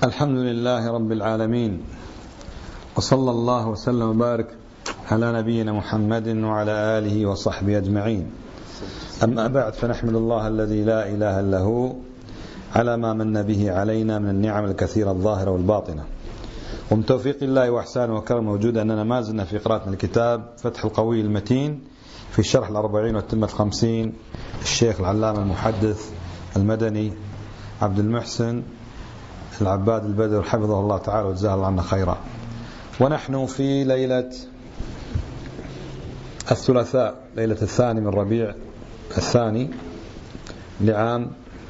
الحمد لله رب العالمين، وصلى الله وسلم وبارك على نبينا محمد وعلى آله وصحبه أجمعين. أما بعد، فنحمد الله الذي لا إله إلا هو على ما من به علينا من النعم الكثيرة الظاهرة والباطنة، ومن توفيق الله وإحسانه وكرمه وجوده أننا ما زلنا في قراءة الكتاب فتح القوي المتين في شرح 40 وتتمة 50 الشيخ العلامة المحدث المدني عبد المحسن العباد البدر حفظه الله تعالى وجزاه الله عنا خيرا. ونحن في ليلة الثلاثاء، ليلة 2 من ربيع الثاني لعام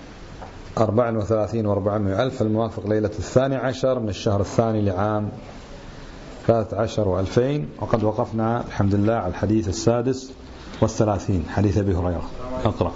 34 و400 ألف، الموافق ليلة 12 من الشهر الثاني لعام 13 و2000. وقد وقفنا الحمد لله على الحديث 36 حديث أبي هريرة. اقرأ.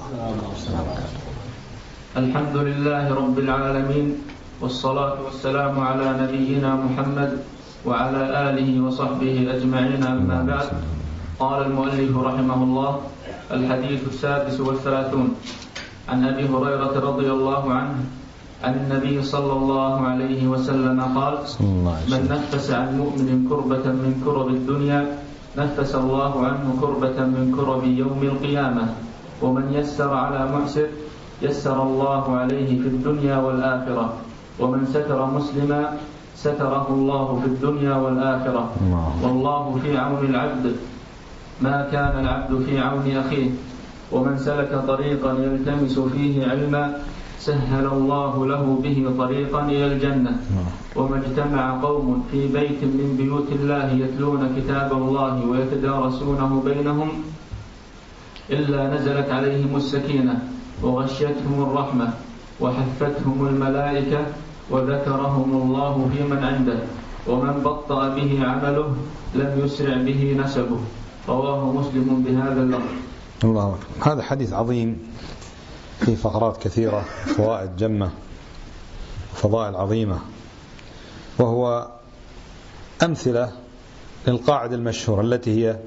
الحمد لله رب العالمين، والصلاة والسلام على نبينا محمد وعلى آله وصحبه أجمعين، أما بعد. قال المؤلف رحمه الله: الحديث 36 عن أبي هريرة رضي الله عنه عن النبي صلى الله عليه وسلم قال: من نفس عن مؤمن كربة من كرب الدنيا نفس الله عنه كربة من كرب يوم القيامة، ومن يسر على معسر يسر الله عليه في الدنيا والآخرة، ومن ستر مسلما ستره الله في الدنيا والآخرة، والله في عون العبد ما كان العبد في عون أخيه، ومن سلك طريقا يلتمس فيه علما سهل الله له به طريقا إلى الجنة، وما اجتمع قوم في بيت من بيوت الله يتلون كتاب الله ويتدارسونه بينهم إلا نزلت عليهم السكينة وغشيتهم الرحمة وحفتهم الملائكة وذكرهم الله في من عنده، ومن بطأ به عمله لم يسرع به نسبه. رواه مسلم بهذا اللفظ. الله أكبر. هذا حديث عظيم في فقرات كثيرة، فوائد جمة، فضائل عظيمة، وهو أمثلة للقاعدة المشهورة التي هي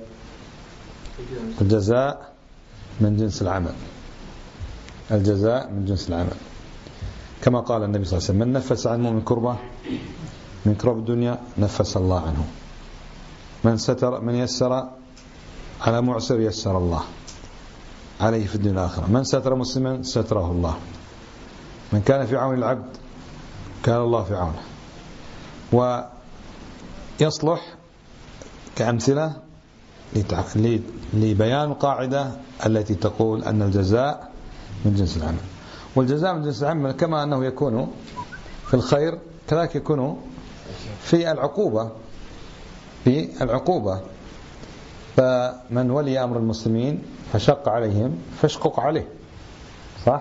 الجزاء من جنس العمل. الجزاء من جنس العمل، كما قال النبي صلى الله عليه وسلم: من نفس عن مؤمن كربة من كرب الدنيا نفس الله عنه، من يسر على معسر يسر الله عليه في الدنيا والآخرة، من ستر مسلما ستره الله، من كان في عون العبد كان الله في عونه. ويصلح كأمثلة لبيان القاعدة التي تقول أن الجزاء من جنس العمل. والجزاء من جنس العمل كما أنه يكون في الخير كذلك يكون في العقوبة. فمن ولي أمر المسلمين فشق عليهم فاشقق عليه، صح؟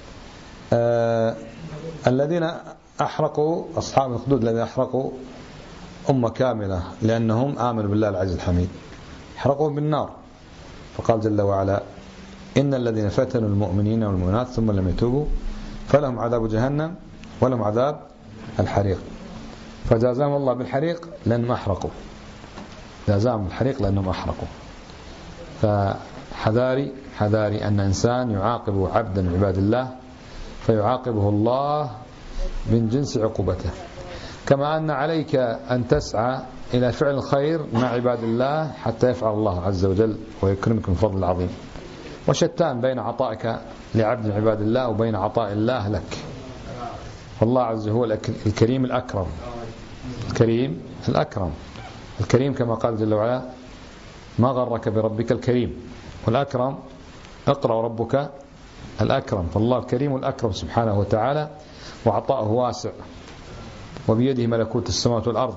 الذين أحرقوا أصحاب الأخدود، الذين أحرقوا أمة كاملة لأنهم آمنوا بالله العزيز الحميد، حرقوهم بالنار. فقال جل وعلا: إن الذين فتنوا المؤمنين والمؤمنات ثم لم يتوبوا فلهم عذاب جهنم ولهم عذاب الحريق. فجازاهم الله بالحريق لأنهم أحرقوا، جازاهم بالحريق لأنهم أحرقوا. فحذاري أن إنسان يعاقب عبدا من عباد الله فيعاقبه الله من جنس عقوبته، كما أن عليك أن تسعى إلى فعل الخير مع عباد الله حتى يفعل الله عز وجل ويكرمك من فضل العظيم. وشتان بين عطائك لعبد من عباد الله وبين عطاء الله لك. والله عز وجل هو الكريم الأكرم، الكريم الأكرم، الكريم كما قال جل وعلا: ما غرك بربك الكريم. والأكرم اقرأ ربك الأكرم. فالله الكريم الأكرم سبحانه وتعالى، وعطاؤه واسع، وبيده ملكوت السماوات والأرض،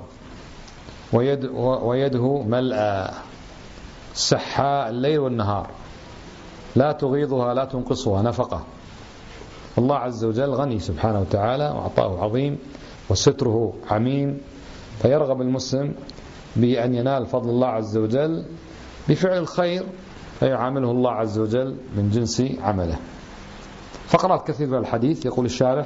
ويده ملأى سحاء الليل والنهار، لا تغيضها لا تنقصها نفقة. الله عز وجل غني سبحانه وتعالى، وعطاؤه عظيم، وستره عميم. فيرغب المسلم بأن ينال فضل الله عز وجل بفعل الخير فيعامله الله عز وجل من جنس عمله. فقرات كثيرة الحديث. يقول الشارح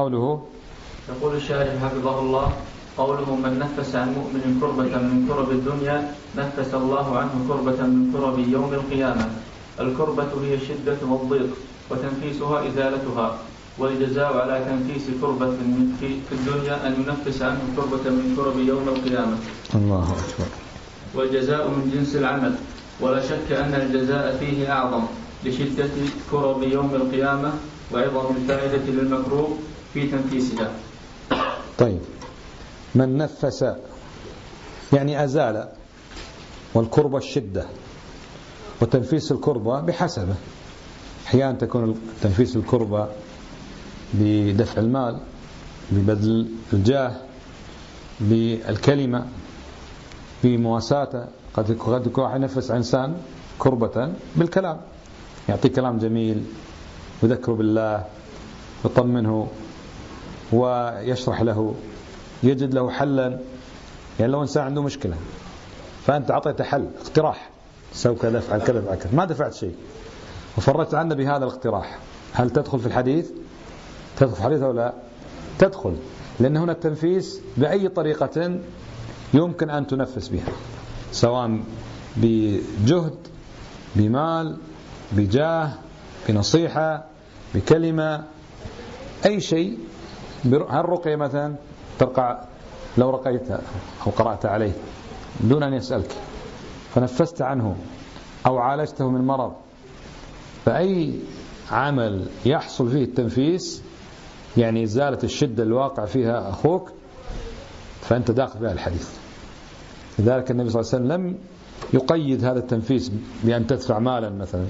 حفظه الله: قوله: من نفس عن مؤمن كربة من كرب الدنيا نفس الله عنه كربة من كرب يوم القيامة. الكربة هي الشدة والضيق، وتنفيسها إزالتها، والجزاء على تنفيس كربة في الدنيا أن ينفس عنه كربة من كرب يوم القيامة. الله أكبر. والجزاء من جنس العمل، ولا شك أن الجزاء فيه أعظم لشدة كرب يوم القيامة وعظم الفائدة للمكروه في تنفيسها. طيب، من نفس يعني أزال، والكربة الشدة، وتنفيس الكربة بحسبه. أحيانا تكون تنفيس الكربة بدفع المال، ببذل الجاه، بالكلمة، بمواساته. قد يكون واحد ينفس إنسان كربة بالكلام، يعطيه كلام جميل ويذكره بالله ويطمنه ويشرح له، يجد له حلا. يعني لو إنسان عنده مشكلة فأنت أعطيته حل، اقتراح، سوي كذا، افعل كذا، افعل كذا، ما دفعت شيء وفرجت عنه بهذا الاقتراح، هل تدخل في الحديث؟ تدخل في الحديث أو لا؟ تدخل، لأن هنا التنفيس بأي طريقة يمكن أن تنفس بها، سواء بجهد، بمال، بجاه، بنصيحة، بكلمة، أي شيء. هالرقية مثلا ترقع، لو رقيتها أو قرأت عليه دون أن يسألك فنفست عنه أو عالجته من مرض، فأي عمل يحصل فيه التنفيس، يعني إزالة الشدة الواقع فيها أخوك، فأنت داخل فيها الحديث. لذلك النبي صلى الله عليه وسلم لم يقيد هذا التنفيس بأن تدفع مالا مثلا،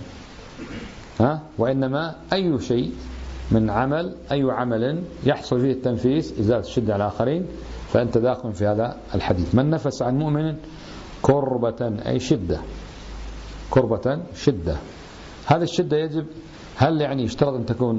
وإنما أي شيء من عمل، أي عمل يحصل فيه التنفيس، إزالة الشدة على الآخرين، فأنت داخل في هذا الحديث. من نفس عن مؤمن كربة، أي شدة، كربة شدة. هذه الشدة يجب، هل يعني يشترط أن تكون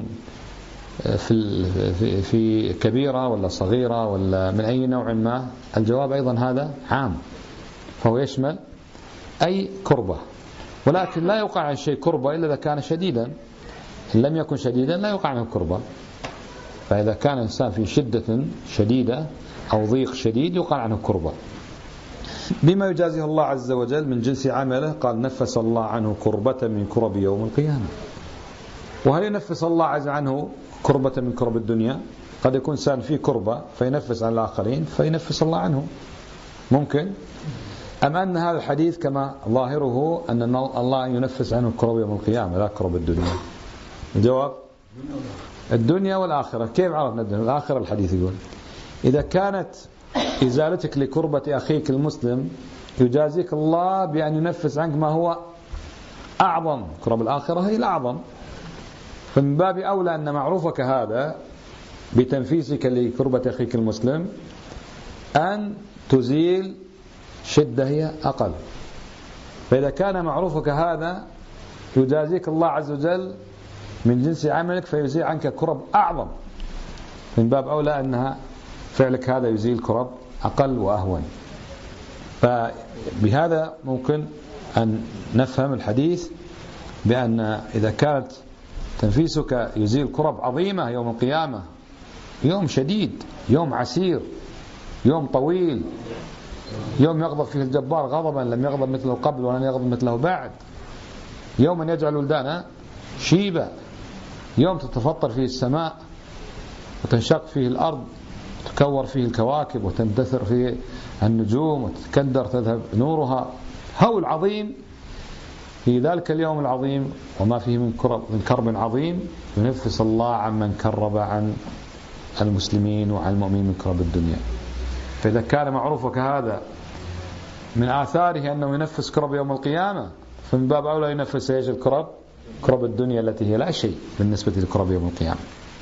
في كبيرة ولا صغيرة ولا من أي نوع ما؟ الجواب أيضا هذا عام، فهو يشمل أي كربة، ولكن لا يقع عن الشيء كربة إلا إذا كان شديدا. إن لم يكن شديدا لا يقع عنه كربة. فإذا كان الإنسان في شدة شديدة أو ضيق شديد يقع عنه كربة، بما يجازيه الله عز وجل من جنس عمله. قال نفس الله عنه كربة من كرب يوم القيامة. وهل ينفس الله عز عنه كربة من كرب الدنيا؟ قد يكون إنسان فيه كربة فينفس عن الآخرين فينفس الله عنه، ممكن. أم أن هذا الحديث كما ظاهره أن الله ينفس عنه كرب يوم القيامة لا كرب الدنيا؟ الجواب الدنيا والآخرة. كيف عرفنا الدنيا والآخرة؟ الحديث يقول إذا كانت إزالتك لكربة أخيك المسلم يجازيك الله بأن ينفس عنك ما هو أعظم، كرب الآخرة هي الأعظم، فمن باب أولى أن معروفك هذا بتنفيسك لكربة أخيك المسلم أن تزيل شدة هي أقل. فإذا كان معروفك هذا يجازيك الله عز وجل من جنس عملك فيزيل عنك كرب أعظم، من باب أولى أنها فعلك هذا يزيل كرب أقل وأهون. فبهذا ممكن أن نفهم الحديث بأن إذا كانت تنفيسك يزيل كرب عظيمة يوم القيامة، يوم شديد، يوم عسير، يوم طويل، يوم يغضب فيه الجبار غضبا لم يغضب مثله قبل ولن يغضب مثله بعد، يوم يجعل ولدانا شيبا، يوم تتفطر فيه السماء وتنشق فيه الأرض وتكور فيه الكواكب وتندثر فيه النجوم وتتكدر تذهب نورها. هول عظيم في ذلك اليوم العظيم وما فيه من كرب عظيم ينفس الله عمن كرب عن المسلمين وعن المؤمنين من كرب الدنيا. فإذا كان معروفك هذا من آثاره أنه ينفس كرب يوم القيامة، فمن باب أولى ينفس ايش؟ الكرب، كرب الدنيا التي هي لا شيء بالنسبة لكرب يوم القيامة.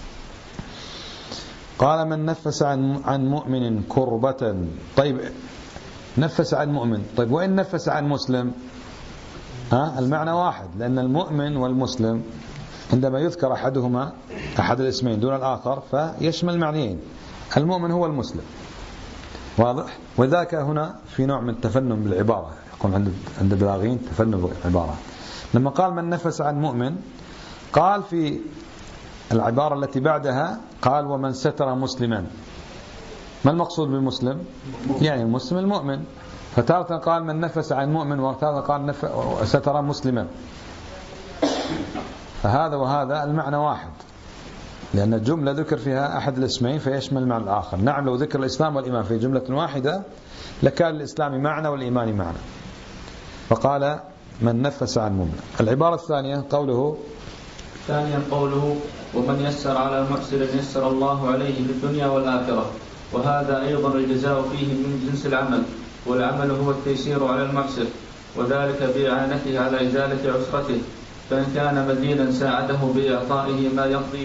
قال من نفس عن مؤمن كربة. طيب نفس عن مؤمن، طيب وإن نفس عن مسلم؟ المعنى واحد، لأن المؤمن والمسلم عندما يذكر أحدهما أحد الاسمين دون الآخر فيشمل معنيين. المؤمن هو المسلم، واضح؟ وذاك هنا في نوع من التفنن بالعبارة، يقول عند البلاغيين تفنن بالعبارة. لما قال من نفس عن مؤمن قال في العبارة التي بعدها قال ومن ستر مسلما. ما المقصود بالمسلم؟ يعني المسلم المؤمن. فتارة قال من نفس عن مؤمن وتارة قال ستر مسلما، فهذا وهذا المعنى واحد. لأن الجملة ذكر فيها أحد الاسمين فيشمل مع الآخر. نعم لو ذكر الإسلام والإيمان في جملة واحدة لكان الإسلام معنى والإيمان معنى. فقال من نفس عن مؤمن. العبارة الثانية قوله ثانيا قوله ومن يسر على معسر يسر الله عليه في الدنيا والآخرة، وهذا أيضا الجزاء فيه من جنس العمل، والعمل هو التيسير على المعسر، وذلك بإعانته على إزالة عسرته، فإن كان مدينا ساعده بإعطائه ما يقضي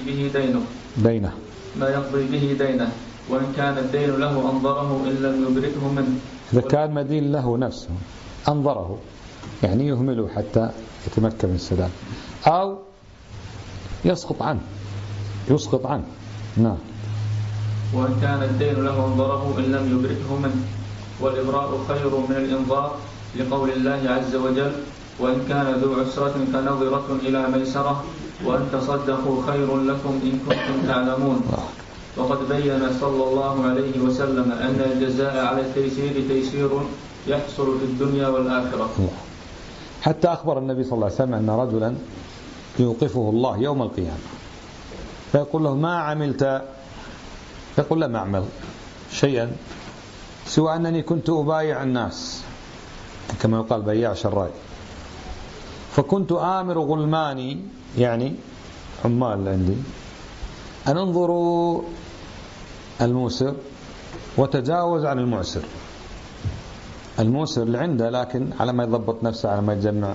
به دينه، وإن كان الدين له أنظره إن لم يبرئه منه. إذا كان مدين له نفسه أنظره يعني يهمله حتى يتمكن من السداد، أو يسقط عنه. نعم. وإن كان الدين له أنظره إن لم يبرئه منه، والإبراء خير من الإنظار، لقول الله عز وجل وإن كان ذو عسرة فنظرة إلى ميسرة وأن تصدقوا خير لكم إن كنتم تعلمون. وقد بين صلى الله عليه وسلم أن الجزاء على التيسير تيسير يحصل في الدنيا والآخرة. حتى أخبر النبي صلى الله عليه وسلم أن رجلا يوقفه الله يوم القيامة فيقول له ما عملت؟ يقول لم أعمل شيئا سوى أنني كنت أبايع الناس، كما يقال بياع شراي، فكنت آمر غلماني يعني عمال عندي أن انظروا الموسر وتجاوز عن المعسر. الموسر اللي عنده لكن على ما يضبط نفسه على ما يجمع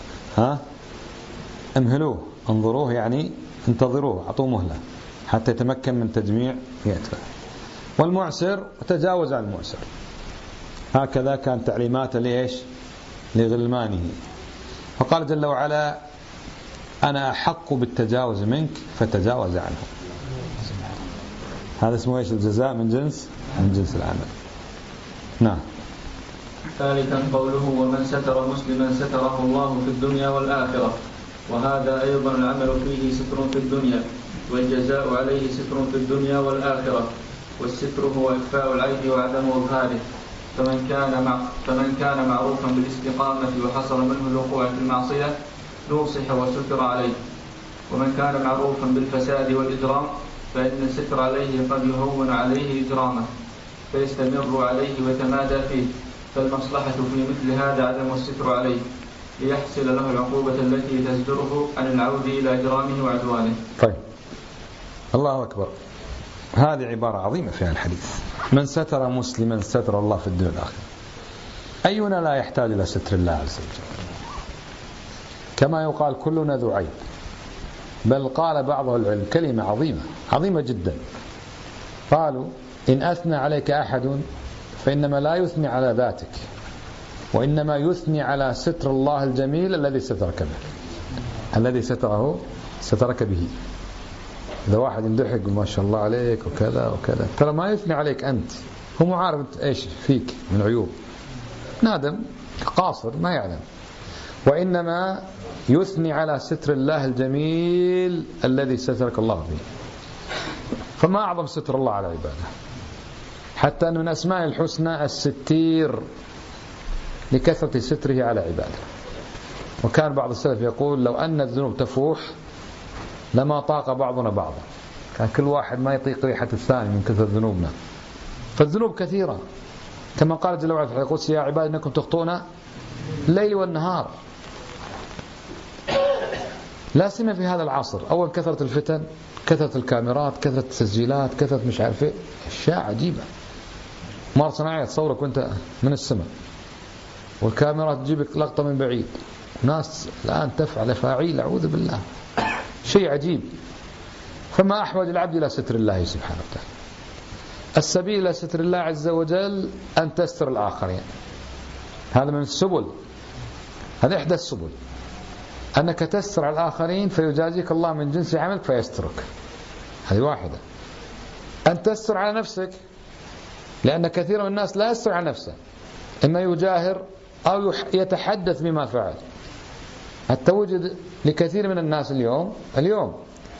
امهلوه انظروه يعني انتظروه أعطوه مهلة حتى يتمكن من تجميع يأتفه. والمعسر تجاوز عن المعسر. هكذا كان تعليماته لإيش؟ لغلمانه. فقال جل وعلا أنا أحق بالتجاوز منك فتجاوز عنه. هذا اسمه إيش؟ الجزاء من جنس العمل. نعم. ثالثا قوله ومن ستر مسلما ستره الله في الدنيا والآخرة، وهذا أيضا العمل فيه ستر في الدنيا، والجزاء عليه ستر في الدنيا والآخرة. والستر هو إخفاء العيب وعدم إظهاره، فمن كان معروفا بالاستقامة وحصل منه الوقوع في المعصية نوصح وستر عليه، ومن كان معروفا بالفساد والإجرام فإن الستر عليه قد يهون عليه إجرامه فيستمر عليه ويتمادى فيه، فالمصلحة في مثل هذا عدم الستر عليه ليحصل له العقوبة التي تزجره عن العود إلى إجرامه وعدوانه. طيب، الله أكبر. هذه عبارة عظيمة في الحديث. من ستر مسلما ستر الله في الدنيا والآخرة. أينا لا يحتاج إلى ستر الله عز وجل؟ كما يقال كلنا ذو عيب، بل قال بعض العلم كلمة عظيمة جدا، قالوا إن أثنى عليك أحد فإنما لا يثني على ذاتك، وإنما يثني على ستر الله الجميل الذي سترك به، الذي سترك به. إذا واحد يمدحك ما شاء الله عليك وكذا وكذا، ترى ما يثني عليك أنت، هو عارف إيش فيك من عيوب، نادم قاصر ما يعلم، وإنما يثني على ستر الله الجميل الذي سترك الله به. فما أعظم ستر الله على عباده، حتى أن من أسماء الحسنى الستير لكثرة ستره على عباده. وكان بعض السلف يقول لو أن الذنوب تفوح لما طاق بعضنا بعضا، كان كل واحد ما يطيق ريحة الثاني من كثرة ذنوبنا. فالذنوب كثيرة، كما قال جل وعلا في القدس يا عبادي إنكم تخطئون الليل والنهار، لا سيما في هذا العصر. أول كثرة الفتن، كثرة الكاميرات، كثرة التسجيلات، كثرة مش عارف ايه، أشياء عجيبة. مار صناعية تصورك وانت من السماء، والكاميرات تجيبك لقطة من بعيد، ناس الآن تفعل فاعيل أعوذ بالله، شيء عجيب. فما أحوج العبد إلى ستر الله سبحانه وتعالى. السبيل إلى ستر الله عز وجل أن تستر الآخرين، هذا من السبل، هذا إحدى السبل، أنك تستر على الآخرين فيجازيك الله من جنس عملك فيسترك، هذه واحدة. أن تستر على نفسك، لأن كثير من الناس لا يستر على نفسه، إما يجاهر أو يتحدث بما فعل. حتى وجد لكثير من الناس اليوم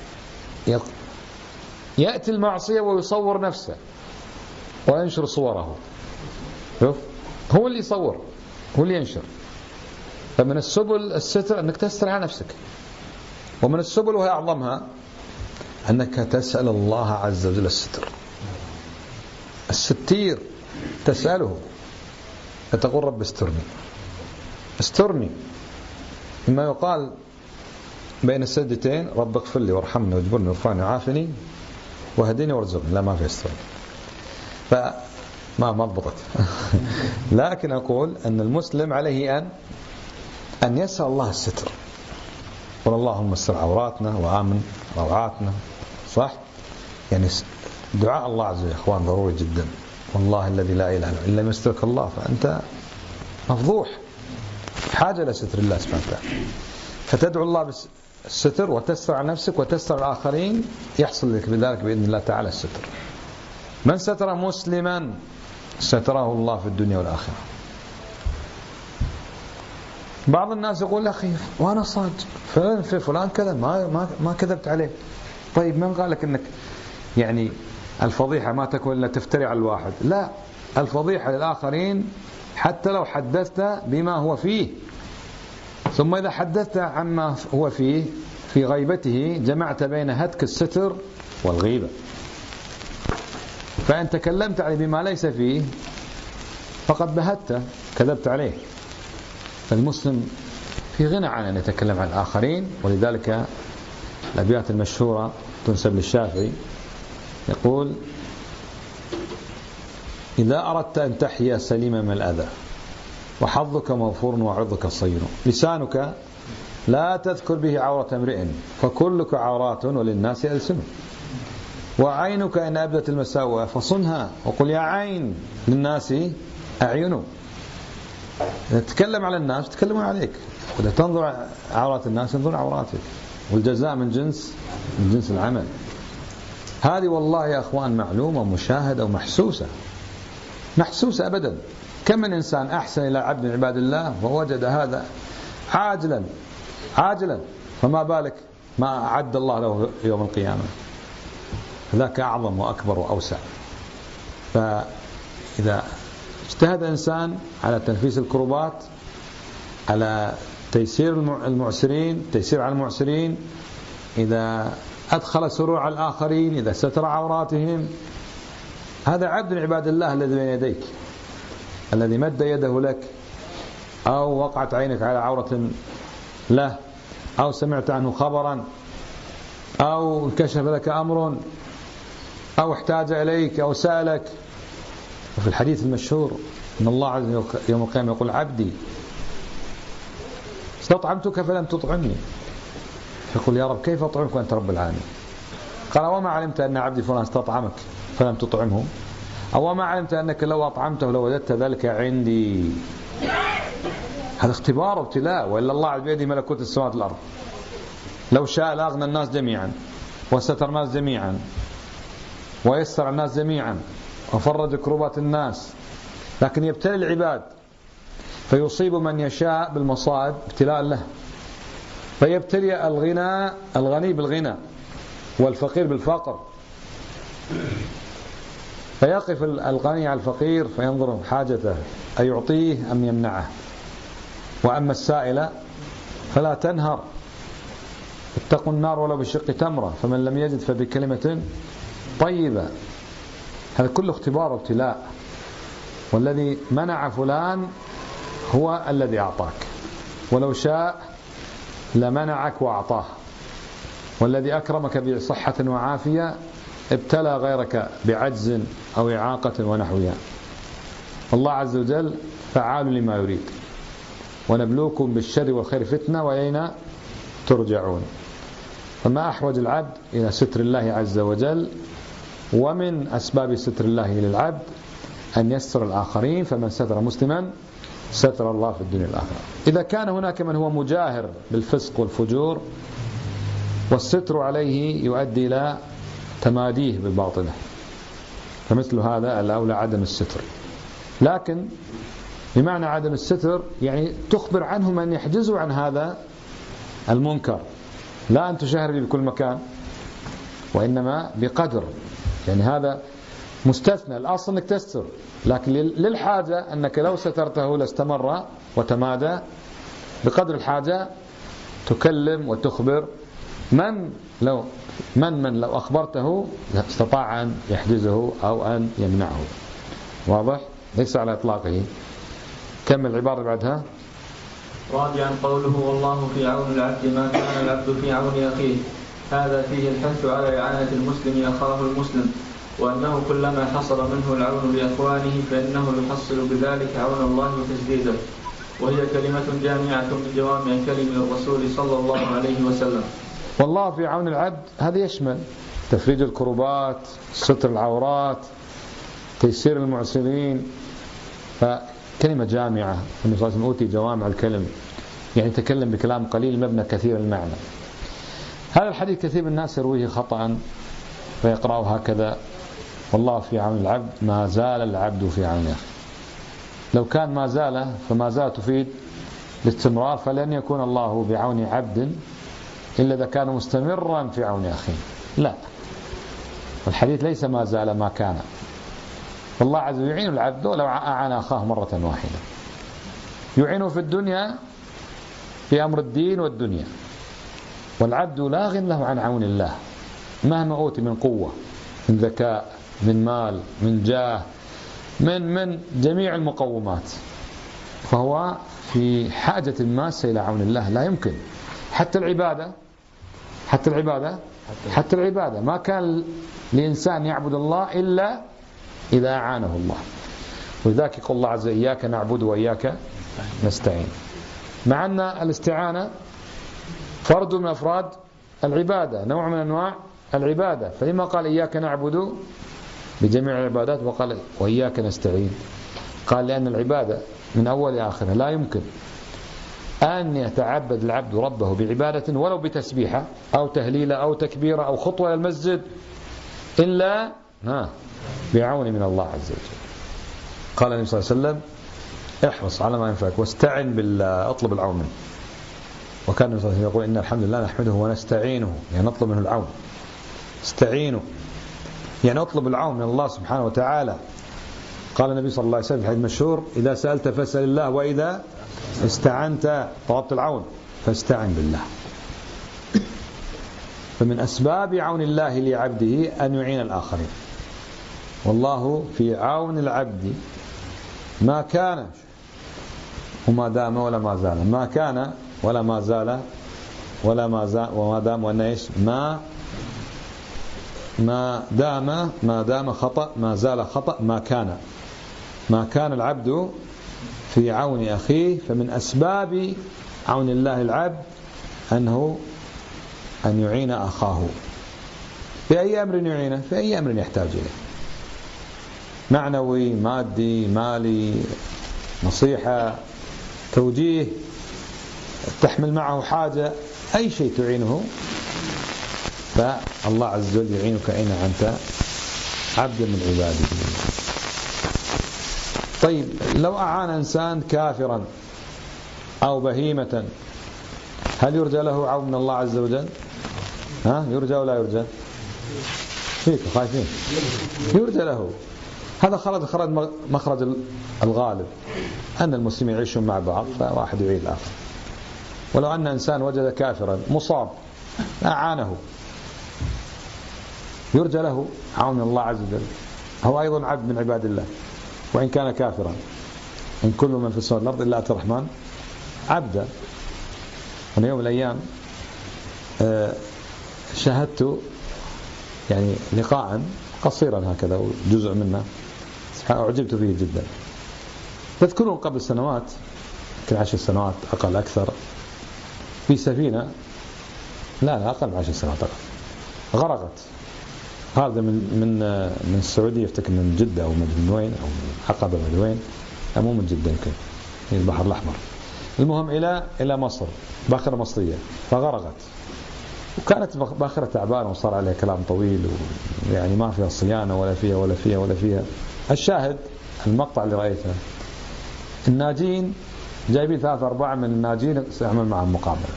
يأتي المعصية ويصور نفسه وينشر صوره، هو اللي يصور، هو اللي ينشر. فمن السبل الستر أنك تستر على نفسك، ومن السبل وهي أعظمها أنك تسأل الله عز وجل الستر. الستير تسأله فتقول رب استرني استرني. مما يقال بين السجدتين رب اغفر لي وارحمني واجبرني وارفعني وعافني وهديني وارزقني. لا، ما في استرني، فما ضبطت. لكن أقول أن المسلم عليه أن يسأل الله الستر. قل اللهم استر عوراتنا وآمن روعاتنا. صح؟ يعني دعاء الله عز وجل يا إخوان ضروري جدا. والله الذي لا إله إلا يسترك الله فأنت مفضوح، حاجة لستر الله سبحانه وتعالى. فتدعو الله بالستر وتستر على نفسك وتستر الآخرين، يحصل لك بذلك بإذن الله تعالى الستر. من ستر مسلما ستره الله في الدنيا والآخرة. بعض الناس يقول أخي وأنا صادق فلان كذا ما كذبت عليه. طيب من قال لك أنك يعني الفضيحة ما تكون إلا تفتري على الواحد؟ لا، الفضيحة للآخرين حتى لو حدثت بما هو فيه، ثم إذا حدثت عما هو فيه في غيبته جمعت بين هتك الستر والغيبة. فإن تكلمت عليه بما ليس فيه فقد بهت كذبت عليه. فالمسلم في غنى عن أن يتكلم عن الآخرين. ولذلك الأبيات المشهورة تنسب للشافعي يقول: إذا أردت أن تحيا سليما من الأذى وحظك موفور وعرضك صين، لسانك لا تذكر به عورة امرئ فكلك عورات وللناس ألسن، وعينك إن أبدت المساوئ فصنها وقل يا عين للناس أعين. إذا تتكلم على الناس تتكلمون عليك، وإذا تنظر عورات الناس ينظر عوراتك، والجزاء من جنس العمل. هذه والله يا أخوان معلومة ومشاهدة ومحسوسة أبدا. كم من إنسان أحسن إلى عبد من عباد الله ووجد هذا عاجلا فما بالك ما أعد الله له يوم القيامة. ذاك أعظم وأكبر وأوسع. فإذا اجتهد إنسان على تنفيس الكربات، على تيسير على المعسرين، إذا أدخل سرور على الآخرين، إذا ستر عوراتهم، هذا عبد من عباد الله الذي بين يديك، الذي مد يده لك، أو وقعت عينك على عورة له، أو سمعت عنه خبرا، أو كشف لك أمر، أو احتاج إليك أو سألك. وفي الحديث المشهور إن الله عز وجل يوم القيامة يقول: عبدي استطعمتك فلم تطعمني. يقول: يا رب كيف أطعمك وأنت رب العالمين؟ قال: وما علمت أن عبدي فلان استطعمك فلم تطعمه؟ أو ما علمت أنك لو أطعمته لو وجدت ذلك عندي؟ هذا اختبار وابتلاء. وإلا الله بيده ملكوت السماوات والأرض، لو شاء لأغنى الناس جميعا وستر الناس جميعا ويسر الناس جميعا وفرج كروبات الناس، لكن يبتلي العباد فيصيب من يشاء بالمصائب ابتلاء له. فيبتلي الغني بالغنى والفقير بالفقر، فيقف الغني على الفقير فينظر حاجته أيعطيه أم يمنعه. وأما السائل فلا تنهر، اتقوا النار ولو بشق تمرة، فمن لم يجد فبكلمة طيبة. هذا كله اختبار وابتلاء. والذي منع فلان هو الذي أعطاك، ولو شاء لمنعك وأعطاه. والذي أكرمك بصحة وعافية ابتلى غيرك بعجز أو إعاقة ونحوها. الله عز وجل فعال لما يريد. ونبلوكم بالشر والخير فتنة وإلينا ترجعون. فما أحوج العبد إلى ستر الله عز وجل. ومن أسباب ستر الله للعبد أن يستر الآخرين، فمن ستر مسلما ستر الله في الدنيا والآخرة. إذا كان هناك من هو مجاهر بالفسق والفجور والستر عليه يؤدي إلى تماديه بالباطنة، فمثل هذا الأولى عدم الستر. لكن بمعنى عدم الستر يعني تخبر عنه من يحجزه عن هذا المنكر، لا أن تشهر بكل مكان، وإنما بقدر. يعني هذا مستثنى، الأصل أنك تستر، لكن للحاجة أنك لو سترته لاستمر وتمادى. بقدر الحاجة تكلم وتخبر من لو أخبرته استطاع أن يحجزه أو أن يمنعه. واضح؟ ليس على إطلاقه. كمل العبارة بعدها. رابعا قوله والله في عون العبد ما كان العبد في عون أخيه. هذا فيه الحث على إعانة المسلم أخاه المسلم، وأنه كلما حصل منه العون لإخوانه فإنه يحصل بذلك عون الله وتسديده، وهي كلمة جامعة من جوامع كلم الرسول صلى الله عليه وسلم. والله في عون العبد هذا يشمل تفريج الكربات، ستر العورات، تيسير المعسرين، فكلمة جامعة. النبي صلى الله عليه وسلم أوتي جوامع الكلم، يعني تكلم بكلام قليل مبنى كثير المعنى. هذا الحديث كثير من الناس يرويه خطأ فيقرأه هكذا: والله في عون العبد ما زال العبد في عون أخيه. لو كان ما زال فما زال تفيد الاستمرار، فلن يكون الله بعون عبد إلا إذا كان مستمرا في عون أخيه. لا، الحديث ليس ما زال ما كان. والله عز وجل يعين العبد ولو أعان أخاه مرة واحدة، يعينه في الدنيا في أمر الدين والدنيا. والعبد لا غنى له عن عون الله مهما أوتي من قوة، من ذكاء، من مال، من جاه، من جميع المقومات، فهو في حاجة ماسة إلى عون الله. لا يمكن. حتى العبادة ما كان لإنسان يعبد الله إلا إذا أعانه الله. ولذلك يقول الله عز وجل: إياك نعبد وإياك نستعين، مع أن الاستعانة فرد من أفراد العبادة، نوع من أنواع العبادة. فلما قال إياك نعبد بجميع العبادات وقال وإياك نستعين؟ قال لأن العبادة من أول آخرها لا يمكن أن يتعبد العبد ربه بعبادة ولو بتسبيحة أو تهليلة أو تكبيرة أو خطوة إلى المسجد إلا بعون من الله عز وجل. قال النبي صلى الله عليه وسلم: احرص على ما ينفعك واستعن بالله، اطلب العون منه. وكان النبي صلى الله عليه وسلم يقول: إن الحمد لله نحمده ونستعينه، يعني نطلب منه العون. استعينوا يعني اطلب العون من الله سبحانه وتعالى. قال النبي صلى الله عليه وسلم في الحديث المشهور: إذا سألت فاسأل الله، وإذا استعنت طلبت العون فاستعن بالله. فمن أسباب عون الله لعبده أن يعين الآخرين. والله في عون العبد ما كان وما دام ولا ما زال، ما كان ولا ما زال ولا ما زال وما دام، وأن إيش ما دام خطأ، ما زال خطأ، ما كان العبد في عون أخيه. فمن أسباب عون الله العبد أن يعين أخاه في أي أمر يعينه، في أي أمر يحتاج إليه، معنوي، مادي، مالي، نصيحة، توجيه، تحمل معه حاجة، أي شيء تعينه، فالله عز وجل يعينك أين أنت عبد من عباده. طيب، لو أعان إنسان كافرا أو بهيمة، هل يرجى له عون من الله عز وجل؟ يرجى ولا يرجى؟ فيك خايفين. يرجى له. هذا خرج مخرج الغالب أن المسلمين يعيشون مع بعض، فواحد يعين الآخر. ولو أن إنسان وجد كافرا مصاب أعانه، يرجى له عون من الله عز وجل. هو أيضا عبد من عباد الله وإن كان كافرا. إن كل من في السماء والأرض إلا أتى الرحمن عبدا. أنا يوم من الأيام شاهدت يعني لقاء قصيرا هكذا وجزء منه أعجبت فيه جدا. تذكرون قبل سنوات، يمكن 10 سنوات أقل أكثر، في سفينة، لا أقل من 10 سنوات غرقت. هذا من السعودية، يفتكر من جدة أو من وين، أو من عقبة من وين، مو من جدة، يمكن في البحر الأحمر. المهم إلى مصر، باخرة مصرية، فغرقت. وكانت باخرة تعبانة وصار عليها كلام طويل، ويعني ما فيها صيانة ولا فيها. الشاهد المقطع اللي رأيته، الناجين جايبين 3-4 من الناجين سيعمل معهم مقابلة،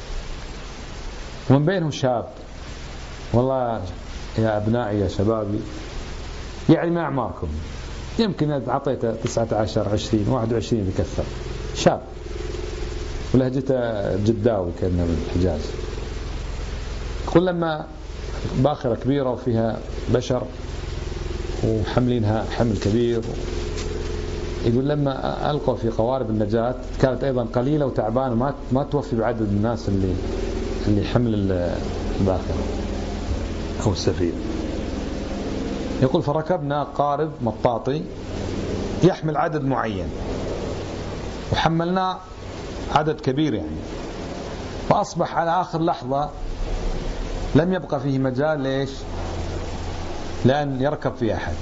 ومن بينهم شاب. والله يا أبنائي يا شبابي، يعني ما أعماركم، يمكن أعطيته 19 20 21 بكثر، شاب ولهجته جداوي كأنه من الحجاز. يقول لما باخرة كبيرة وفيها بشر وحملينها حمل كبير، يقول لما ألقوا في قوارب النجاة كانت أيضا قليلة وتعبانة ما توفي بعدد الناس اللي حمل الباخرة أو السفينة. يقول فركبنا قارب مطاطي يحمل عدد معين وحملنا عدد كبير يعني، فأصبح على آخر لحظة لم يبقى فيه مجال ليش؟ لأن يركب فيه أحد،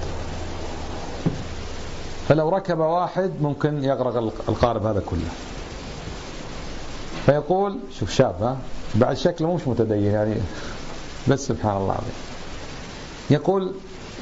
فلو ركب واحد ممكن يغرق القارب هذا كله. فيقول شوف شاب بعد شكله مش متدين يعني، بس سبحان الله العظيم. يقول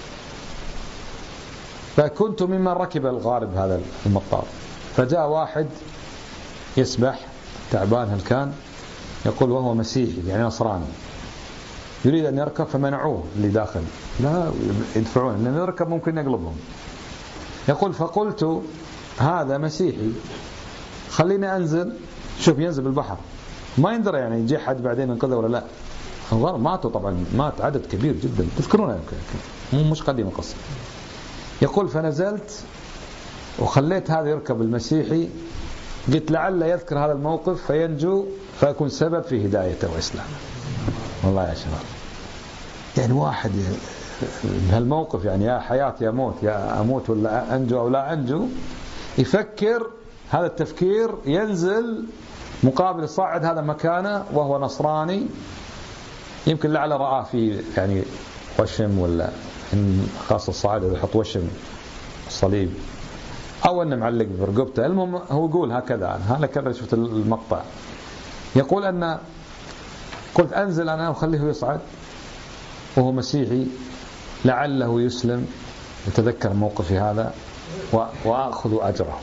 فكنت ممن ركب القارب هذا المطاط، فجاء واحد يسبح تعبان هل كان، يقول وهو مسيحي يعني نصراني يريد أن يركب، فمنعوه اللي داخل، لا يدفعون لأن يركب ممكن يقلبهم. يقول فقلت هذا مسيحي خليني أنزل، شوف ينزل بالبحر ما يندرى يعني يجي حد بعدين ينقذه ولا لا. ماتوا طبعا، مات عدد كبير جدا تذكرونه مش قديم القصة. يقول فنزلت وخليت هذا يركب المسيحي، قلت لعل يذكر هذا الموقف فينجو فيكون سبب في هدايته وإسلامه. والله يا شباب يعني واحد بهالموقف يعني يا حياة يا موت، يا أموت ولا أنجو أو لا أنجو، يفكر هذا التفكير، ينزل مقابل يصعد هذا مكانه وهو نصراني، يمكن لعل رآه في يعني وشم، ولا خاصة الصعيد يحط وشم الصليب أو أنه معلق برقبته. المهم هو يقول هكذا، أنا كذا شفت المقطع. يقول أن قلت أنزل أنا وخليه يصعد وهو مسيحي لعله يسلم يتذكر موقفي هذا وأخذ أجره.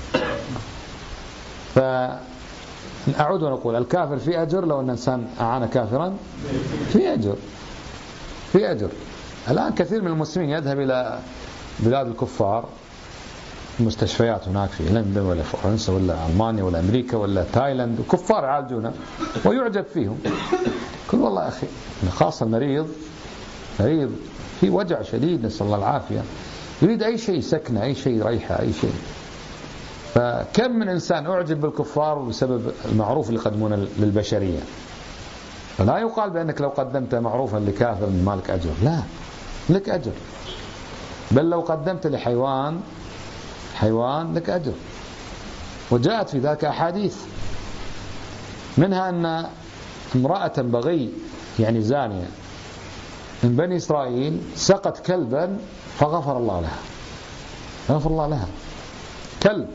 فأعود ونقول الكافر في أجر، لو أن إنسان أعان كافرا في أجر، في أجر. الآن كثير من المسلمين يذهب إلى بلاد الكفار، المستشفيات هناك في لندن ولا فرنسا ولا ألمانيا ولا أمريكا ولا تايلاند، وكفار يعالجونه ويعجب فيهم. كل والله يا أخي خاصة المريض في وجع شديد نسأل الله العافية، يريد أي شيء سكنة، أي شيء ريحة، أي شيء. فكم من إنسان أعجب بالكفار بسبب المعروف اللي يقدمونه للبشرية. فلا يقال بأنك لو قدمت معروفا لكافر مالك أجر، لا لك أجر، بل لو قدمت لحيوان لك أجر. وجاءت في ذلك أحاديث، منها أن امرأة بغي يعني زانية من بني إسرائيل سقت كلبا فغفر الله لها، غفر الله لها كلب.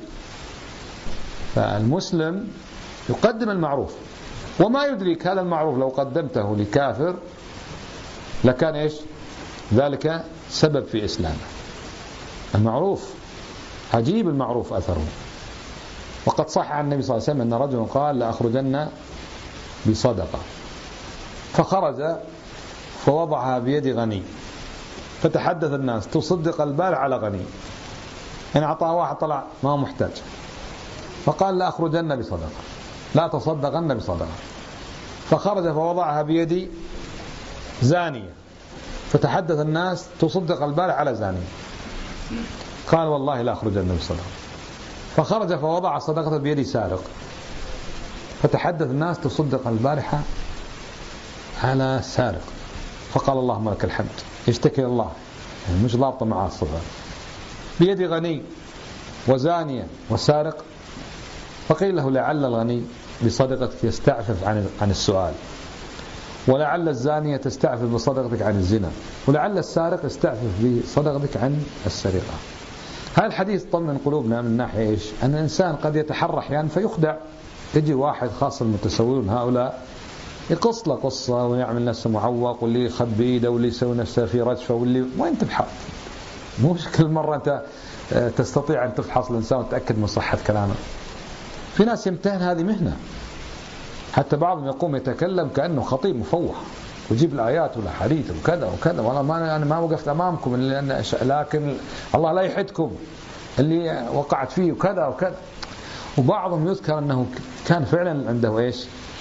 فالمسلم يقدم المعروف، وما يدريك هذا المعروف لو قدمته لكافر لكان إيش ذلك سبب في إسلامه. المعروف عجيب، المعروف أثره. وقد صح عن النبي صلى الله عليه وسلم أن رجل قال لأخرجن بصدقة، فخرج فوضعها بيد غني، فتحدث الناس تصدق البال على غني، يعني أعطاه واحد طلع ما هو محتاج، فقال لأخرجن بصدقة، لا تصدقن بصدقة. فخرج فوضعها بيد زانية، فتحدث الناس تصدق البال على زانية، قال والله لا أخرجن بصدقة. فخرج فوضع صدقة بيد سارق، فتحدث الناس تصدق البارحة على سارق، فقال اللهم لك الحمد، يشتكي الله يعني مش ضابطة مع الصفة، بيد غني وزانية وسارق. فقيل له لعل الغني بصدقتك يستعفف عن السؤال، ولعل الزانية تستعفف بصدقتك عن الزنا، ولعل السارق يستعفف بصدقتك عن السرقة. هذا الحديث طمن قلوبنا من ناحية إيش؟ أن الإنسان قد يتحرى أحيانا فيخدع، يجي واحد خاصة المتسولون هؤلاء يقص له قصة ويعمل نفسه معوق، واللي يخبي ايده، واللي يسوي نفسه في رجفة، واللي وين تبحث؟ مو كل مرة أنت تستطيع أن تفحص الإنسان وتتأكد من صحة كلامه. في ناس يمتهن هذه مهنة، حتى بعضهم يقوم يتكلم كأنه خطيب مفوح ويجيب الآيات والأحاديث وكذا وكذا، والله أنا ما وقفت أمامكم لكن الله لا يحدكم اللي وقعت فيه وكذا وكذا. وبعضهم يذكر أنه كان فعلا عنده إيش؟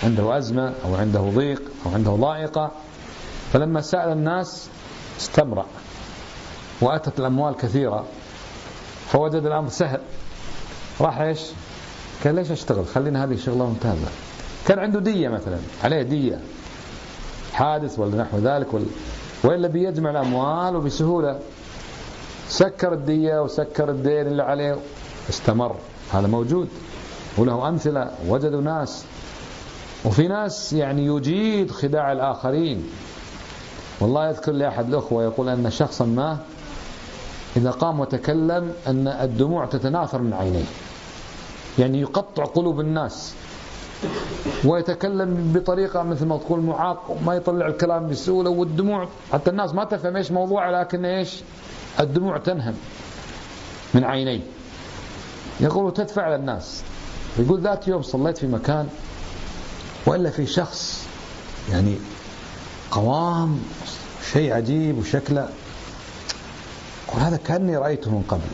عنده أزمة أو عنده ضيق أو عنده ضائقة، فلما سأل الناس استمرأ وأتت الأموال كثيرة، فوجد الأمر سهل، راح إيش؟ قال ليش أشتغل؟ خلينا هذه الشغلة ممتازة. كان عنده دية مثلا، عليه دية حادث ولا نحو ذلك، وإلا بيجمع الأموال وبسهولة، سكر الدية وسكر الدين اللي عليه، استمر. هذا موجود وله أمثلة، وجدوا ناس. وفي ناس يعني يجيد خداع الآخرين. والله يذكر لي أحد الأخوة يقول أن شخصا ما إذا قام وتكلم أن الدموع تتناثر من عينيه، يعني يقطع قلوب الناس، ويتكلم بطريقة مثل ما تقول معاق، ما يطلع الكلام بسهولة، والدموع حتى الناس ما تفهم إيش موضوعه، لكن إيش الدموع تنهم من عينيه. يقول تدفع للناس. يقول ذات يوم صليت في مكان وإلا في شخص يعني قوام شيء عجيب وشكله، يقول هذا كأني رأيته من قبل.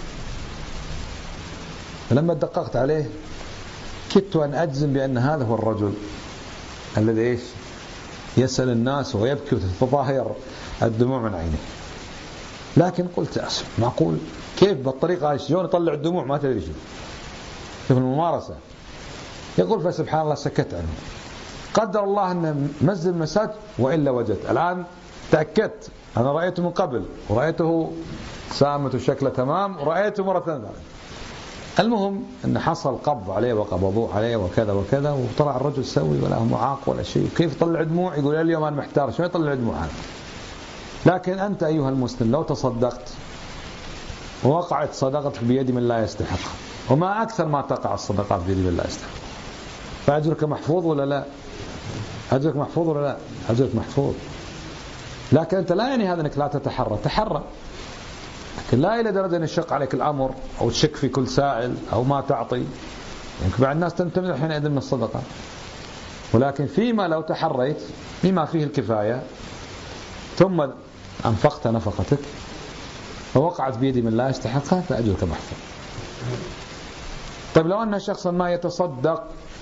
فلما دققت عليه كدت أن أجزم بأن هذا هو الرجل الذي إيش يسأل الناس ويبكي وتتظاهر الدموع من عينه. لكن قلت أسف، معقول كيف بالطريقة هاي شلون يطلع الدموع؟ ما تدري شوف الممارسة. يقول فسبحان الله سكت عنه. قدر الله أن منزل المساج وإلا وجدت الآن تأكدت، أنا رأيته من قبل ورأيته سامت وشكله تمام ورأيته مرة ثانية. المهم أن حصل قبض عليه وقبضوه عليه وكذا وكذا، وطلع الرجل سوي ولا هو معاق ولا شيء. كيف يطلع دموع؟ يقول اليوم أنا محتار شو يطلع دموع هذا. لكن أنت أيها المسلم لو تصدقت ووقعت صدقتك بيد من لا يستحق، وما أكثر ما تقع الصدقات بيد من لا يستحق، فأجرك محفوظ ولا لا؟ أجرك محفوظ ولا لا؟ أجرك محفوظ. لكن أنت لا يعني هذا أنك لا تحرى، لكن لا إلى درجة أن يشق عليك الأمر أو تشك في كل سائل أو ما تعطي. يعني بعض الناس تمتنع حينئذ من الصدقة، ولكن فيما لو تحريت بما فيه الكفاية ثم أنفقت نفقتك ووقعت بيد من لا يستحقها فأجرك محفوظ. طيب لو أن شخصا ما يتصدق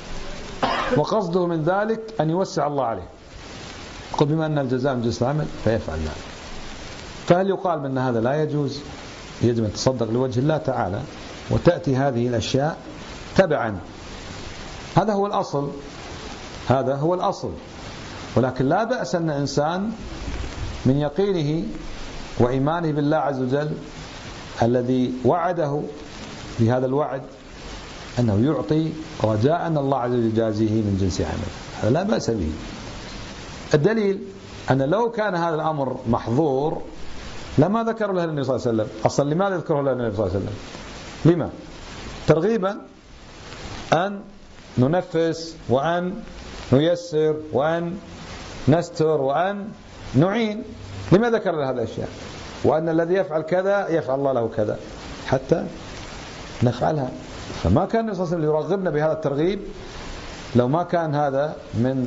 وقصده من ذلك أن يوسع الله عليه، قل بما أن الجزاء من جنس العمل فيفعل ذلك، فهل يقال بأن هذا لا يجوز؟ يجب أن تصدق لوجه الله تعالى وتأتي هذه الأشياء تبعا. هذا هو الأصل، هذا هو الأصل. ولكن لا بأس أن إنسان من يقينه وإيمانه بالله عز وجل الذي وعده بهذا الوعد أنه يعطي رجاء أن الله عز وجل يجازيه من جنس عمله، هذا لا بأس به. الدليل أن لو كان هذا الأمر محظور لما ذكر له النبي صلى الله عليه وسلم. أصلا لماذا يذكره له النبي صلى الله عليه وسلم؟ لما؟ ترغيبا أن ننفس وأن نيسر وأن نستر وأن نعين. لما ذكر له هذه الأشياء؟ وأن الذي يفعل كذا يفعل الله له كذا حتى نفعلها. فما كان النبي صلى الله عليه وسلم يرغبنا بهذا الترغيب لو ما كان هذا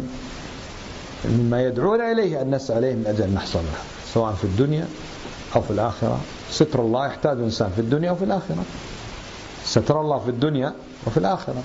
مما يدعونا إليه أن نسعى إليه من أجل أن نحصل له، سواء في الدنيا أو في الآخرة. ستر الله يحتاج الإنسان في الدنيا وفي الآخرة، ستر الله في الدنيا وفي الآخرة.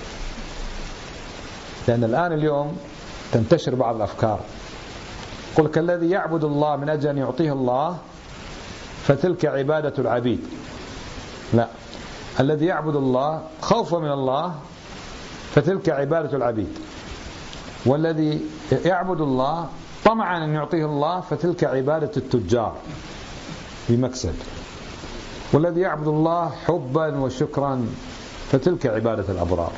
لأن الآن اليوم تنتشر بعض الأفكار، قل كالذي يعبد الله من أجل أن يعطيه الله فتلك عبادة العبيد. لا، الذي يعبد الله خوفا من الله فتلك عبادة العبيد، والذي يعبد الله طمعا أن يعطيه الله فتلك عبادة التجار بمكسب، والذي يعبد الله حبا وشكرا فتلك عبادة الأبرار.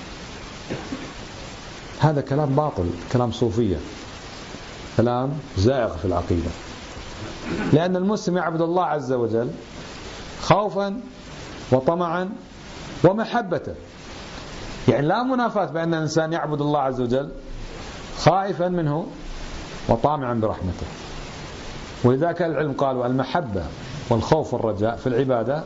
هذا كلام باطل، كلام صوفية، كلام زائغ في العقيدة. لأن المسلم يعبد الله عز وجل خوفا وطمعا ومحبة. يعني لا منافاة بأن الإنسان يعبد الله عز وجل خائفا منه وطامعا برحمته. ولذلك العلم قالوا المحبة والخوف والرجاء في العبادة